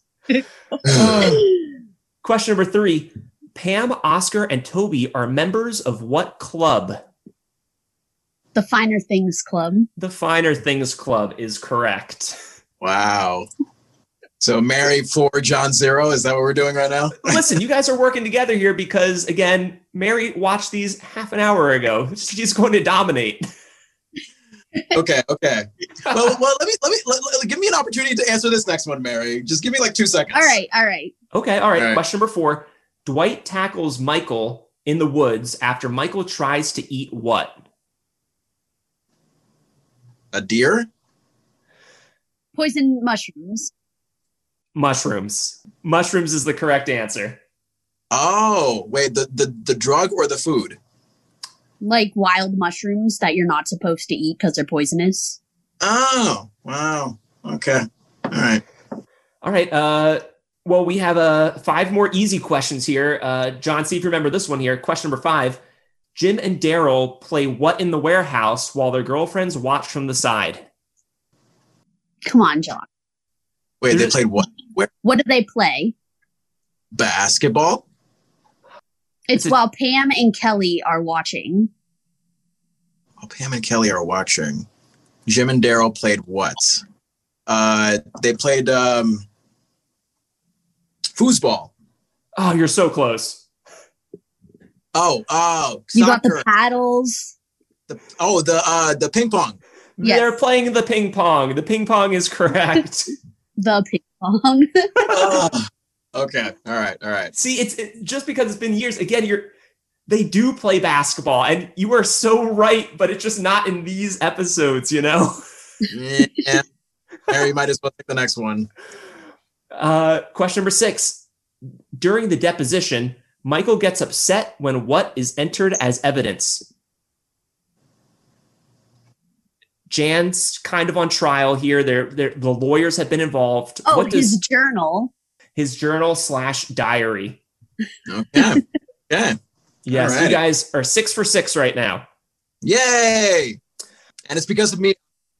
Question number three. Pam, Oscar, and Toby are members of what club? The Finer Things Club. The Finer Things Club is correct. Wow. So Mary four, John zero. Is that what we're doing right now? Listen, you guys are working together here because, again, Mary watched these half an hour ago. She's going to dominate. Okay, okay. Well, well, let me let me let, let- give me an opportunity to answer this next one, Mary. Just give me like two seconds. All right, all right. Okay, all right. All right. Question number four. Dwight tackles Michael in the woods after Michael tries to eat what? A deer? Poison mushrooms. Mushrooms. Mushrooms is the correct answer. Oh, wait, the the the drug or the food? Like wild mushrooms that you're not supposed to eat because they're poisonous. Oh, wow. Okay. All right. All right. Uh, well, we have uh, five more easy questions here. Uh, John, see if you remember this one here. Question number five. Jim and Daryl play what in the warehouse while their girlfriends watch from the side? Come on, John. Wait, they There's- played what? Where? What do they play? Basketball? It's It's a- while Pam and Kelly are watching. Oh, Pam and Kelly are watching. Jim and Daryl played what? Uh, they played um, foosball. Oh, you're so close. Oh, oh, You got soccer. the paddles. The- oh, the uh, the ping pong. Yes. They're playing the ping pong. The ping pong is correct. The ping pong. Oh, okay. All right. All right. See, it's it, just because it's been years. Again, you're they do play basketball, and you are so right, but it's just not in these episodes, you know. Yeah. Mary, might as well take the next one. Uh, question number six. During the deposition, Michael gets upset when what is entered as evidence? Jan's kind of on trial here. They're, they're, the lawyers have been involved. Oh, what his does journal. his journal slash diary? Okay. Okay. Yes, Alrighty. you guys are six for six right now. Yay! And it's because of me.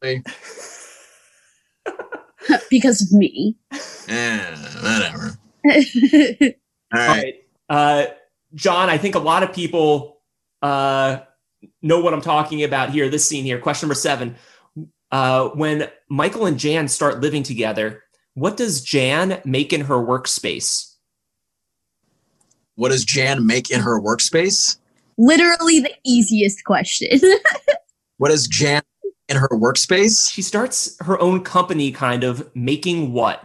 Because of me. Eh, whatever. All All All right. right. Uh, John, I think a lot of people uh, know what I'm talking about here. This scene here, question number seven. Uh, when Michael and Jan start living together, what does Jan make in her workspace? What does Jan make in her workspace? Literally the easiest question. What does Jan in her workspace? She starts her own company, kind of making what?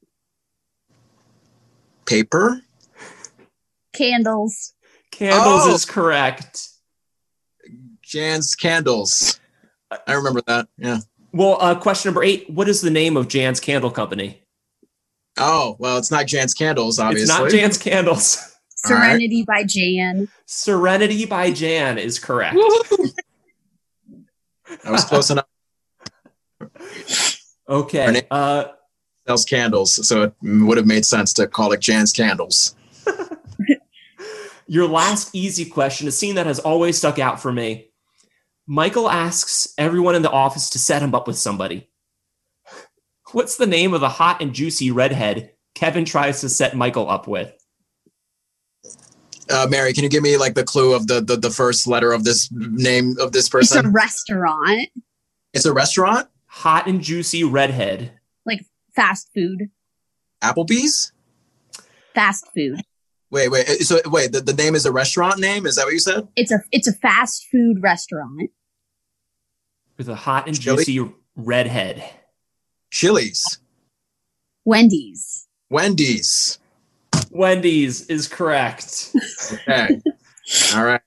Paper? Candles. Candles Oh. is correct. Jan's candles. I remember that. Yeah. Well, uh, question number eight. What is the name of Jan's candle company? Oh, well, it's not Jan's candles, obviously. It's not Jan's Candles. All right. Serenity by Jan. Serenity by Jan is correct. I was close enough. Her Okay. name- Uh, Sells candles, so it would have made sense to call it Jan's candles. your last easy question, a scene that has always stuck out for me. Michael asks everyone in the office to set him up with somebody. What's the name of the hot and juicy redhead Kevin tries to set Michael up with? Uh, Mary, can you give me like the clue of the, the the first letter of this name of this It's a person? restaurant. It's a restaurant? Hot and juicy redhead. Like fast food. Applebee's? Fast food. Wait, wait. So wait, the, the name is a restaurant name? Is that what you said? It's a it's a fast food restaurant. With a hot and Chili? juicy redhead. Chili's. Wendy's. Wendy's. Wendy's is correct. Okay. All right.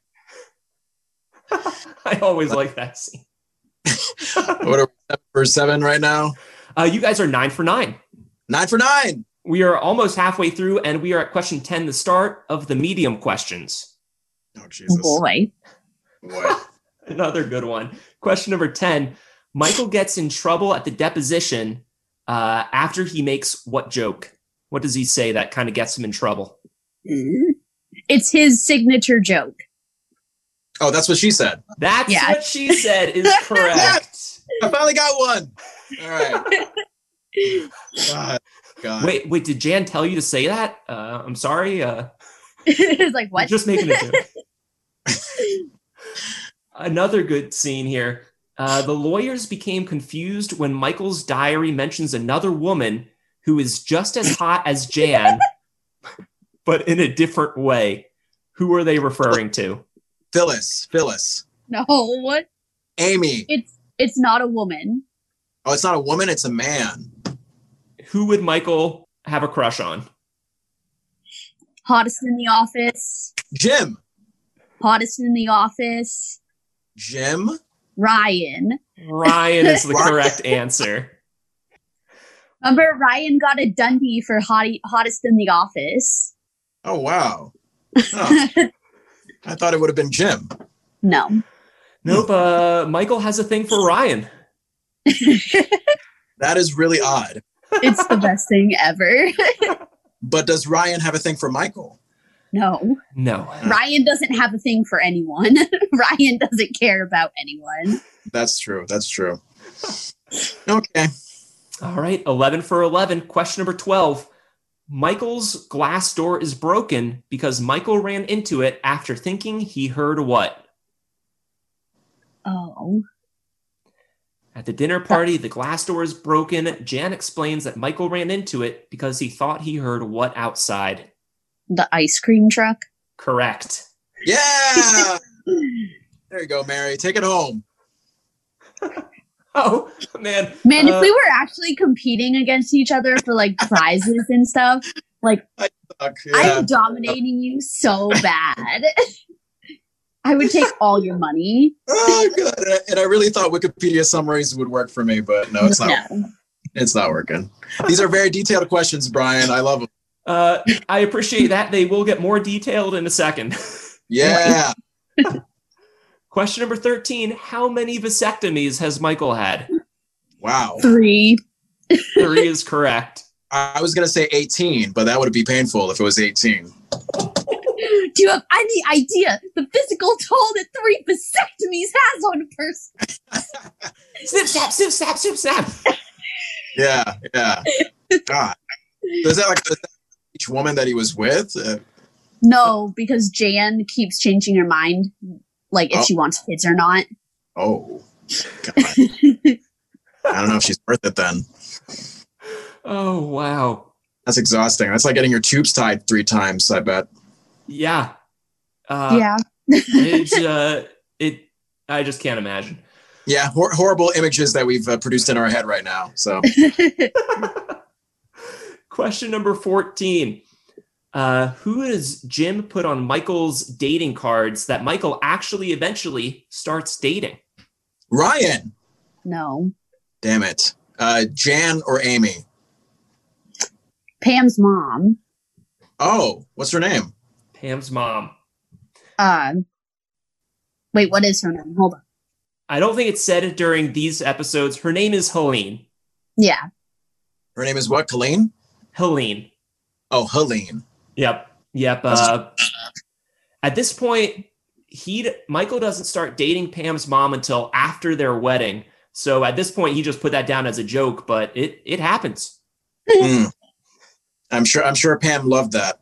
I always like that scene. What are we, seven for seven right now? Uh, you guys are nine for nine. Nine for nine. We are almost halfway through, and we are at question ten, the start of the medium questions. Oh, Oh Jesus. boy. Boy. Another good one. Question number ten. Michael gets in trouble at the deposition uh, after he makes what joke? What does he say that kind of gets him in trouble? Mm. It's his signature joke. Oh, that's what she said. That's Yeah. what she said is correct. I finally got one. All right. God. God. Wait, wait, did Jan tell you to say that? Uh, I'm sorry. Uh, It's like what? Just making a joke. Another good scene here. Uh, the lawyers became confused when Michael's diary mentions another woman who is just as hot as Jan, but in a different way. Who are they referring to? Phyllis. Phyllis. No, what? Amy. It's it's not a woman. Oh, it's not a woman, it's a man. Who would Michael have a crush on? Hottest in the office. Jim. Hottest in the office. Jim. Ryan. Ryan is the Ryan. correct answer. Remember, Ryan got a Dundee for hot, hottest in the office. Oh, wow. Oh, I thought it would have been Jim. No. Nope. Uh, Michael has a thing for Ryan. That is really odd. It's the best thing ever. But does Ryan have a thing for Michael? No. No. Ryan doesn't have a thing for anyone. Ryan doesn't care about anyone. That's true. That's true. Okay. All right. eleven for eleven. Question number twelve. Michael's glass door is broken because Michael ran into it after thinking he heard what? Oh. At the dinner party, the glass door is broken. Jan explains that Michael ran into it because he thought he heard what outside? The ice cream truck. Correct. Yeah. There you go, Mary. Take it home. Oh, man. Man, Uh, if we were actually competing against each other for like prizes and stuff, like Fuck, yeah. I'm dominating you so bad. I would take all your money. Oh, good. And I, and I really thought Wikipedia summaries would work for me, but no, it's not. No. It's not working. These are very detailed questions, Brian. I love them. Uh, I appreciate that. They will get more detailed in a second. Yeah. Question number thirteen. How many vasectomies has Michael had? Wow. Three. Three is correct. I was going to say eighteen, but that would be painful if it was eighteen. Do you have any idea the physical toll that three vasectomies has on a person? Snip, snap, snip, snap, snip, snap. Yeah, yeah. God. So is that like is that each woman that he was with? Uh, No, because Jan keeps changing her mind, like if Oh. she wants kids or not. oh, God. I don't know if she's worth it then. Oh, wow. That's exhausting. That's like getting your tubes tied three times, I bet. Yeah. Uh, Yeah. It's, uh, it, I just can't imagine. Yeah, hor- horrible images that we've uh, produced in our head right now. So, Question number fourteen. Uh, who does Jim put on Michael's dating cards that Michael actually eventually starts dating? Ryan. No. Damn it. Uh, Jan or Amy? Pam's mom. Oh, what's her name? Pam's mom. Uh, wait, what is her name? Hold on. I don't think it's said during these episodes. Her name is Helene. Yeah. Her name is what? Colleen? Helene. Oh, Helene. Yep. Yep. Uh, at this point, he Michael doesn't start dating Pam's mom until after their wedding. So at this point, he just put that down as a joke, but it it happens. Mm. I'm sure. I'm sure Pam loved that.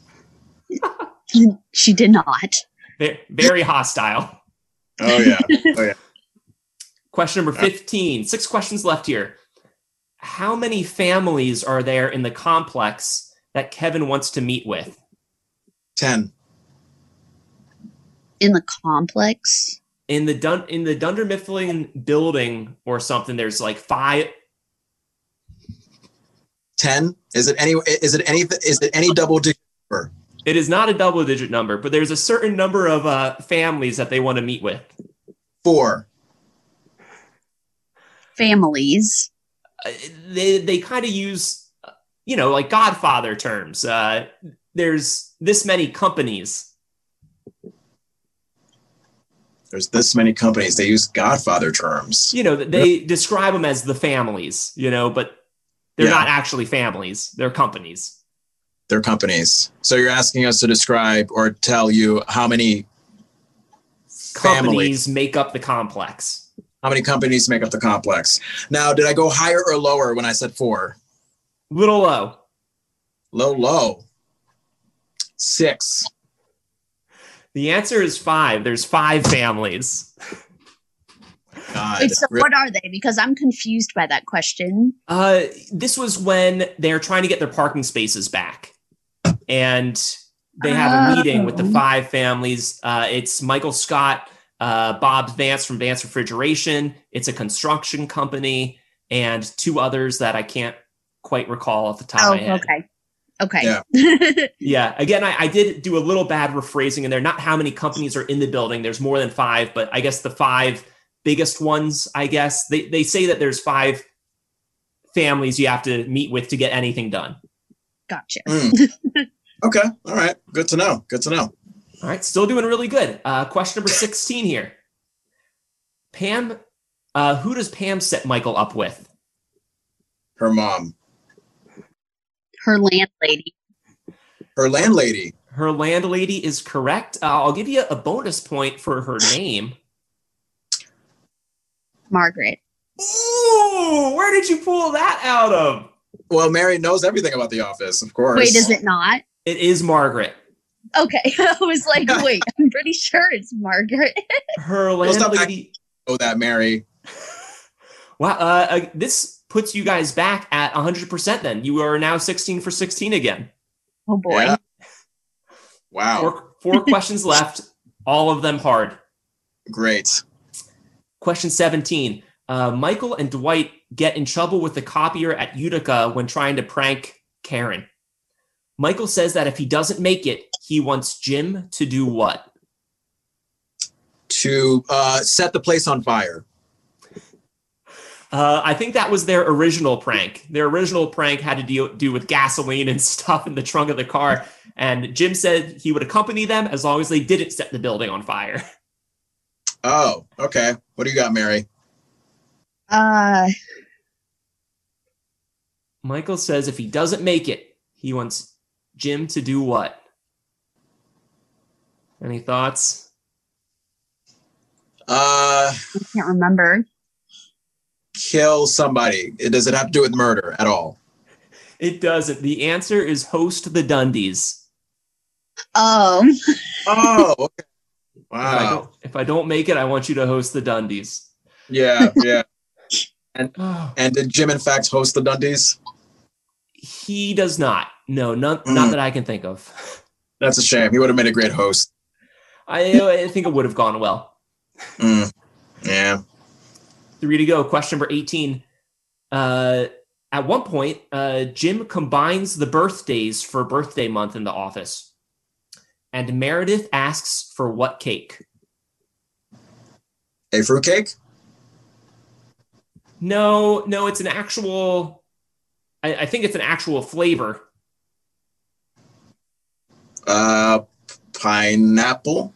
She did not. Very, very hostile. Oh yeah. Oh yeah. Question number fifteen. Six questions left here. How many families are there in the complex that Kevin wants to meet with? Ten. In the complex? In the Dun- in the Dunder Mifflin building or something, there's like five. Ten. Is it any? Is it any? Is it any double digit number? It is not a double digit number, but there's a certain number of uh, families that they want to meet with. Four. Families. Uh, they they kind of use, uh, you know, like Godfather terms. Uh, there's this many companies. There's this many companies. They use Godfather terms. You know, they describe them as the families, you know, but they're Yeah. not actually families. They're companies. They're companies. So you're asking us to describe or tell you how many Companies families, make up the complex. how many companies make up the complex. Now, did I go higher or lower when I said four? Little low. Low, low. Six. The answer is five. There's five families. God. Wait, so Really? what are they? Because I'm confused by that question. Uh, this was when they're trying to get their parking spaces back. And they have a meeting with the Oh. five families. Uh, it's Michael Scott, uh, Bob Vance from Vance Refrigeration. It's a construction company and two others that I can't quite recall off the top Oh, of my head. okay. Okay. Yeah. Yeah. Again, I, I did do a little bad rephrasing in there. Not how many companies are in the building. There's more than five, but I guess the five biggest ones, I guess. They, they say that there's five families you have to meet with to get anything done. Gotcha. Mm. Okay. All right. Good to know. Good to know. All right. Still doing really good. Uh, question number sixteen here. Pam, uh, who does Pam set Michael up with? Her mom. Her landlady. Her landlady. Her landlady is correct. Uh, I'll give you a bonus point for her name. Margaret. Ooh, where did you pull that out of? Well, Mary knows everything about The Office, of course. Wait, is it not? It is Margaret. Okay. I was like, wait, I'm pretty sure it's Margaret. Her stop landlady. Oh, that Mary. Wow. Uh, uh, this puts you guys back at one hundred percent then. You are now sixteen for sixteen again. Oh boy. Yeah. Wow. Four, four questions left, all of them hard. Great. Question seventeen. Uh, Michael and Dwight get in trouble with the copier at Utica when trying to prank Karen. Michael says that if he doesn't make it, he wants Jim to do what? To uh, set the place on fire. Uh, I think that was their original prank. Their original prank had to do, do with gasoline and stuff in the trunk of the car. And Jim said he would accompany them as long as they didn't set the building on fire. Oh, okay. What do you got, Mary? Uh, Michael says if he doesn't make it, he wants Jim to do what? Any thoughts? Uh, I can't remember. kill somebody. Does it have to do with murder at all? It doesn't. The answer is host the Dundies. Um, Oh, okay. If I, Wow. don't, if I don't make it, I want you to host the Dundies. Yeah, yeah. Oh, And did Jim, in fact, host the Dundies? he does not. No, not, Mm. not that I can think of. That's a shame. He would have made a great host. I, I think it would have gone well. Mm. Yeah. Three to go. Question number eighteen. Uh, at one point, uh, Jim combines the birthdays for birthday month in the office. And Meredith asks for what cake? A fruitcake? No, no, it's an actual. I, I think it's an actual flavor. Uh, pineapple?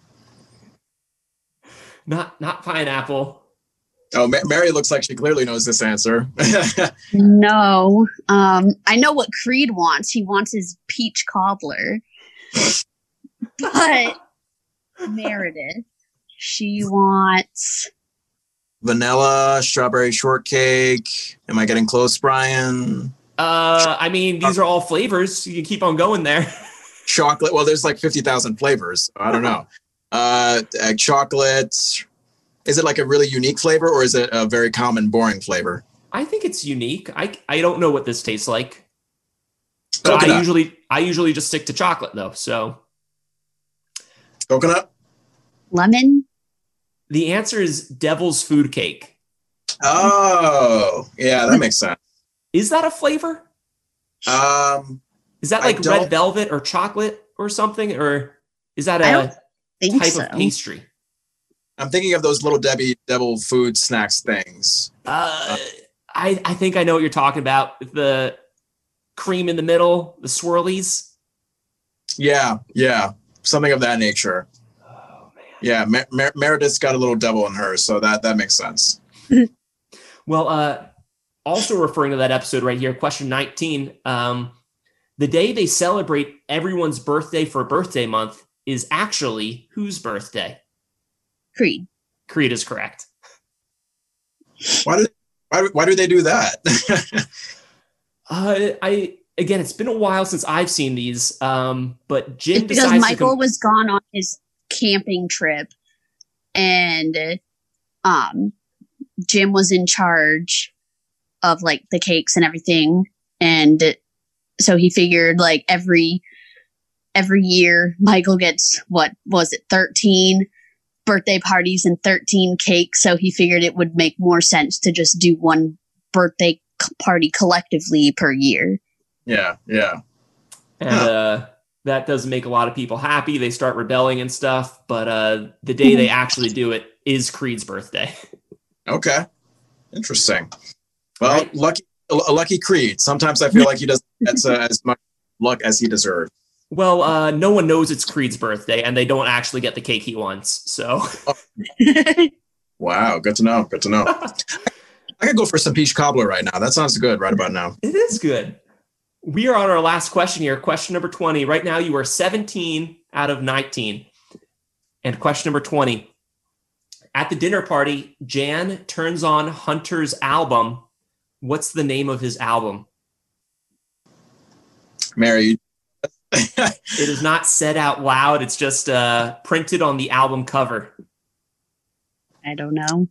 Not not pineapple. Oh, Ma- Mary looks like she clearly knows this answer. no. Um, I know what Creed wants. He wants his peach cobbler. But Meredith, she wants. Vanilla, strawberry shortcake. Am I getting close, Brian? Uh, I mean, these are all flavors. You can keep on going there. Chocolate. Well, there's like fifty thousand flavors. So I don't know. Uh, uh, chocolate. Is it like a really unique flavor or is it a very common, boring flavor? I think it's unique. I I don't know what this tastes like. But I Coconut. usually I usually just stick to chocolate though. So Coconut? Lemon? the answer is devil's food cake. Oh, yeah, that makes sense. Is that a flavor? Um, Is that I like don't- red velvet or chocolate or something? Or is that I a don't think type so. of pastry? I'm thinking of those little Debbie Devil food snacks things. Uh, I, I think I know what you're talking about. The cream in the middle, the swirlies. Yeah, yeah, something of that nature. Oh, man. Yeah, Mer- Mer- Meredith's got a little devil in her, so that that makes sense. Well, uh, also referring to that episode right here, question nineteen. Um, the day they celebrate everyone's birthday for birthday month is actually whose birthday? Creed. Creed is correct. Why do why, why do they do that? Uh, I again, it's been a while since I've seen these. Um, but Jim It's because decides Michael to com- was gone on his camping trip, and um, Jim was in charge of like the cakes and everything, and so he figured like every every year Michael gets what was it thirteen birthday parties and thirteen cakes, so he figured it would make more sense to just do one birthday c- party collectively per year. yeah, yeah. and Huh. uh, that does make a lot of people happy. They start rebelling and stuff. But uh, the day they actually do it is Creed's birthday. Okay, interesting. Well, Right. lucky, a lucky Creed. Sometimes I feel like he doesn't get uh, as much luck as he deserves. Well, uh, no one knows it's Creed's birthday, and they don't actually get the cake he wants. So Wow, good to know. Good to know. I could go for some peach cobbler right now. That sounds good right about now. it is good. We are on our last question here. Question number twenty. Right now, you are seventeen out of nineteen. And question number twenty. At the dinner party, Jan turns on Hunter's album. What's the name of his album? Mary, It is not said out loud. It's just uh, printed on the album cover. I don't know.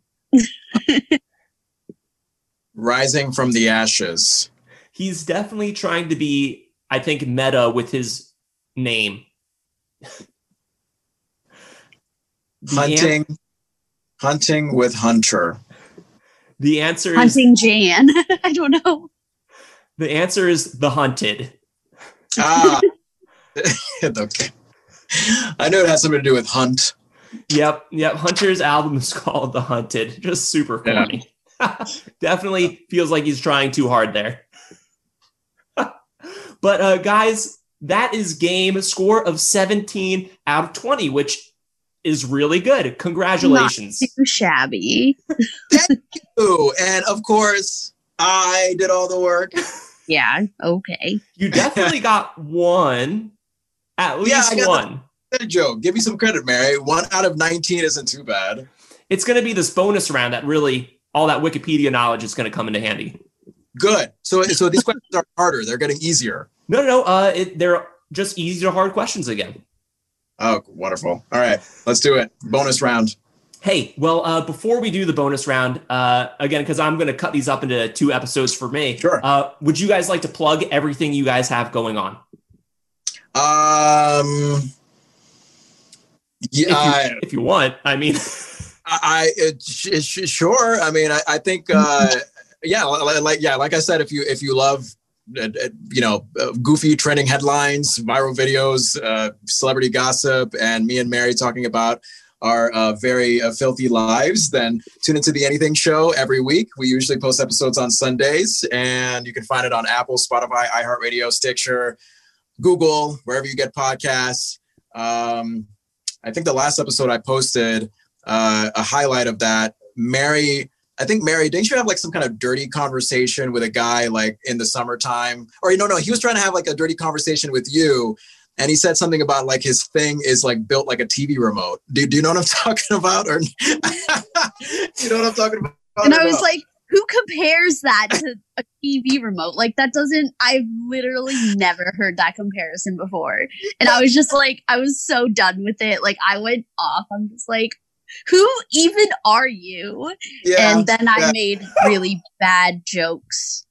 Rising from the Ashes. He's definitely trying to be, I think, meta with his name. The Hunting, hunting with Hunter. The answer is Hunting Jan. I don't know. the answer is The Hunted. Ah, okay. I know it has something to do with hunt. Yep, yep. Hunter's album is called The Hunted. Just super Yeah. corny. Definitely feels like he's trying too hard there. But uh, guys, that is game score of seventeen out of twenty, which is really good. Congratulations. Not too shabby. Ooh, and of course, I did all the work. Yeah. Okay. You definitely got one, at Yeah, least I got the- one. a joke. Give me some credit, Mary. One out of nineteen isn't too bad. It's going to be this bonus round that really all that Wikipedia knowledge is going to come into handy. Good. So, so these questions are harder. They're getting easier. No, no, no. Uh, it, they're just easy to hard questions again. Oh, wonderful. All right, let's do it. Bonus round. Hey, well, uh, before we do the bonus round, uh, again, because I'm going to cut these up into two episodes for me. Sure. Uh, would you guys like to plug everything you guys have going on? Um. Yeah. If you, if you want, I mean. I, it, it, sure. I mean, I, I think, uh, yeah, like, yeah, like I said, if you, if you love, uh, you know, uh, goofy trending headlines, viral videos, uh, celebrity gossip, and me and Mary talking about our uh, very uh, filthy lives, then tune into the Anything Show every week. We usually post episodes on Sundays, and you can find it on Apple, Spotify, iHeartRadio, Stitcher, Google, wherever you get podcasts. Um, I think the last episode I posted, Uh, a highlight of that, Mary, I think Mary, didn't you have like some kind of dirty conversation with a guy like in the summertime? Or no, no, he was trying to have like a dirty conversation with you. And he said something about like his thing is like built like a T V remote. Do, do you know what I'm talking about? Or you know what I'm talking about? And I was like, who compares that to a T V remote? Like that doesn't, I've literally never heard that comparison before. And I was just like, I was so done with it. Like I went off. I'm just like, who even are you? Yeah, and then I yeah. made really bad jokes.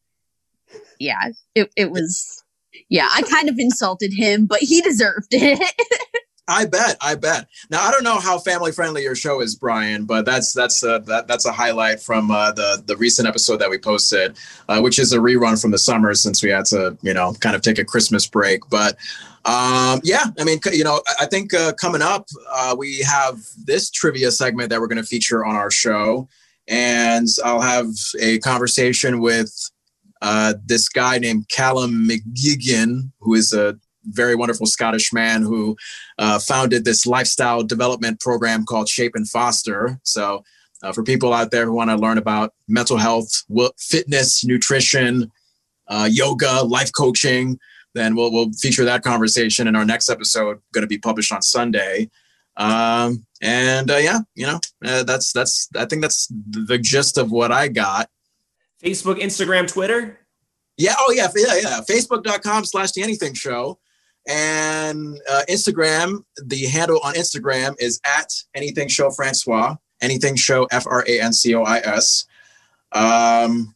Yeah, it, it was, yeah, I kind of insulted him, but he deserved it. I bet, I bet. Now, I don't know how family friendly your show is, Brian, but that's that's uh, that, that's a highlight from uh, the, the recent episode that we posted, uh, which is a rerun from the summer since we had to, you know, kind of take a Christmas break. But Um, yeah, I mean, you know, I think uh, coming up, uh, we have this trivia segment that we're going to feature on our show. And I'll have a conversation with uh, this guy named Callum McGuigan, who is a very wonderful Scottish man who uh, founded this lifestyle development program called Shape and Foster. So uh, for people out there who want to learn about mental health, fitness, nutrition, uh, yoga, life coaching, then we'll we'll feature that conversation in our next episode, going to be published on Sunday. Um, and uh, yeah, you know, uh, that's that's I think that's the gist of what I got. Facebook, Instagram, Twitter. Yeah. Oh yeah. Yeah. Yeah. Facebook.com slash the Anything Show. And uh, Instagram, the handle on Instagram is at Anything Show Francois. Anything Show F R A N C O I S. Um,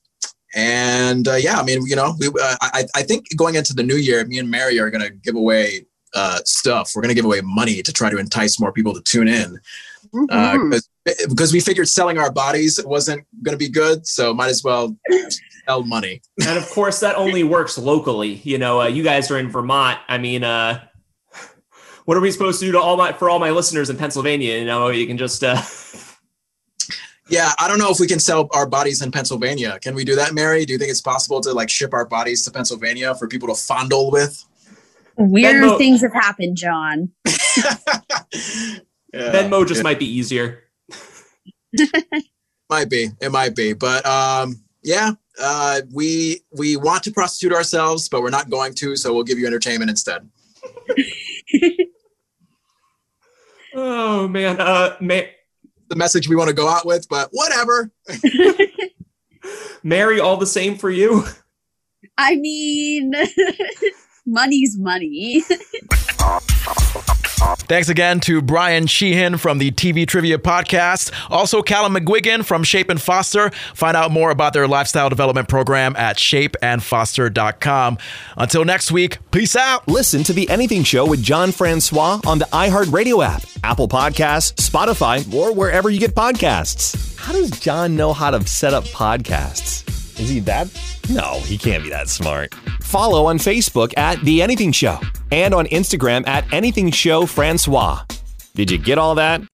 and uh, yeah, I mean, you know, we uh, I I think going into the new year, me and Mary are going to give away uh, stuff. We're going to give away money to try to entice more people to tune in. Mm-hmm. Uh, because we figured selling our bodies wasn't going to be good, so might as well sell money. And of course, that only works locally. You know, uh, you guys are in Vermont. I mean, uh, what are we supposed to do to all my for all my listeners in Pennsylvania? You know, you can just. Uh... Yeah, I don't know if we can sell our bodies in Pennsylvania. Can we do that, Mary? Do you think it's possible to like ship our bodies to Pennsylvania for people to fondle with? Weird Venmo. Things have happened, John. Yeah, Venmo just yeah. might be easier. Might be. It might be. But um, yeah, uh, we we want to prostitute ourselves, but we're not going to. So we'll give you entertainment instead. Oh, man. Uh, man. The message we want to go out with, but whatever. Mary, all the same for you? I mean, money's money. Thanks again to Brian Sheehan from the T V Trivia Podcast. Also, Callum McGuigan from Shape and Foster. Find out more about their lifestyle development program at shape and foster dot com. Until next week, peace out. Listen to The Anything Show with John Francois on the iHeartRadio app, Apple Podcasts, Spotify, or wherever you get podcasts. How does John know how to set up podcasts? Is he that? No, he can't be that smart. Follow on Facebook at The Anything Show and on Instagram at Anything Show Francois. Did you get all that?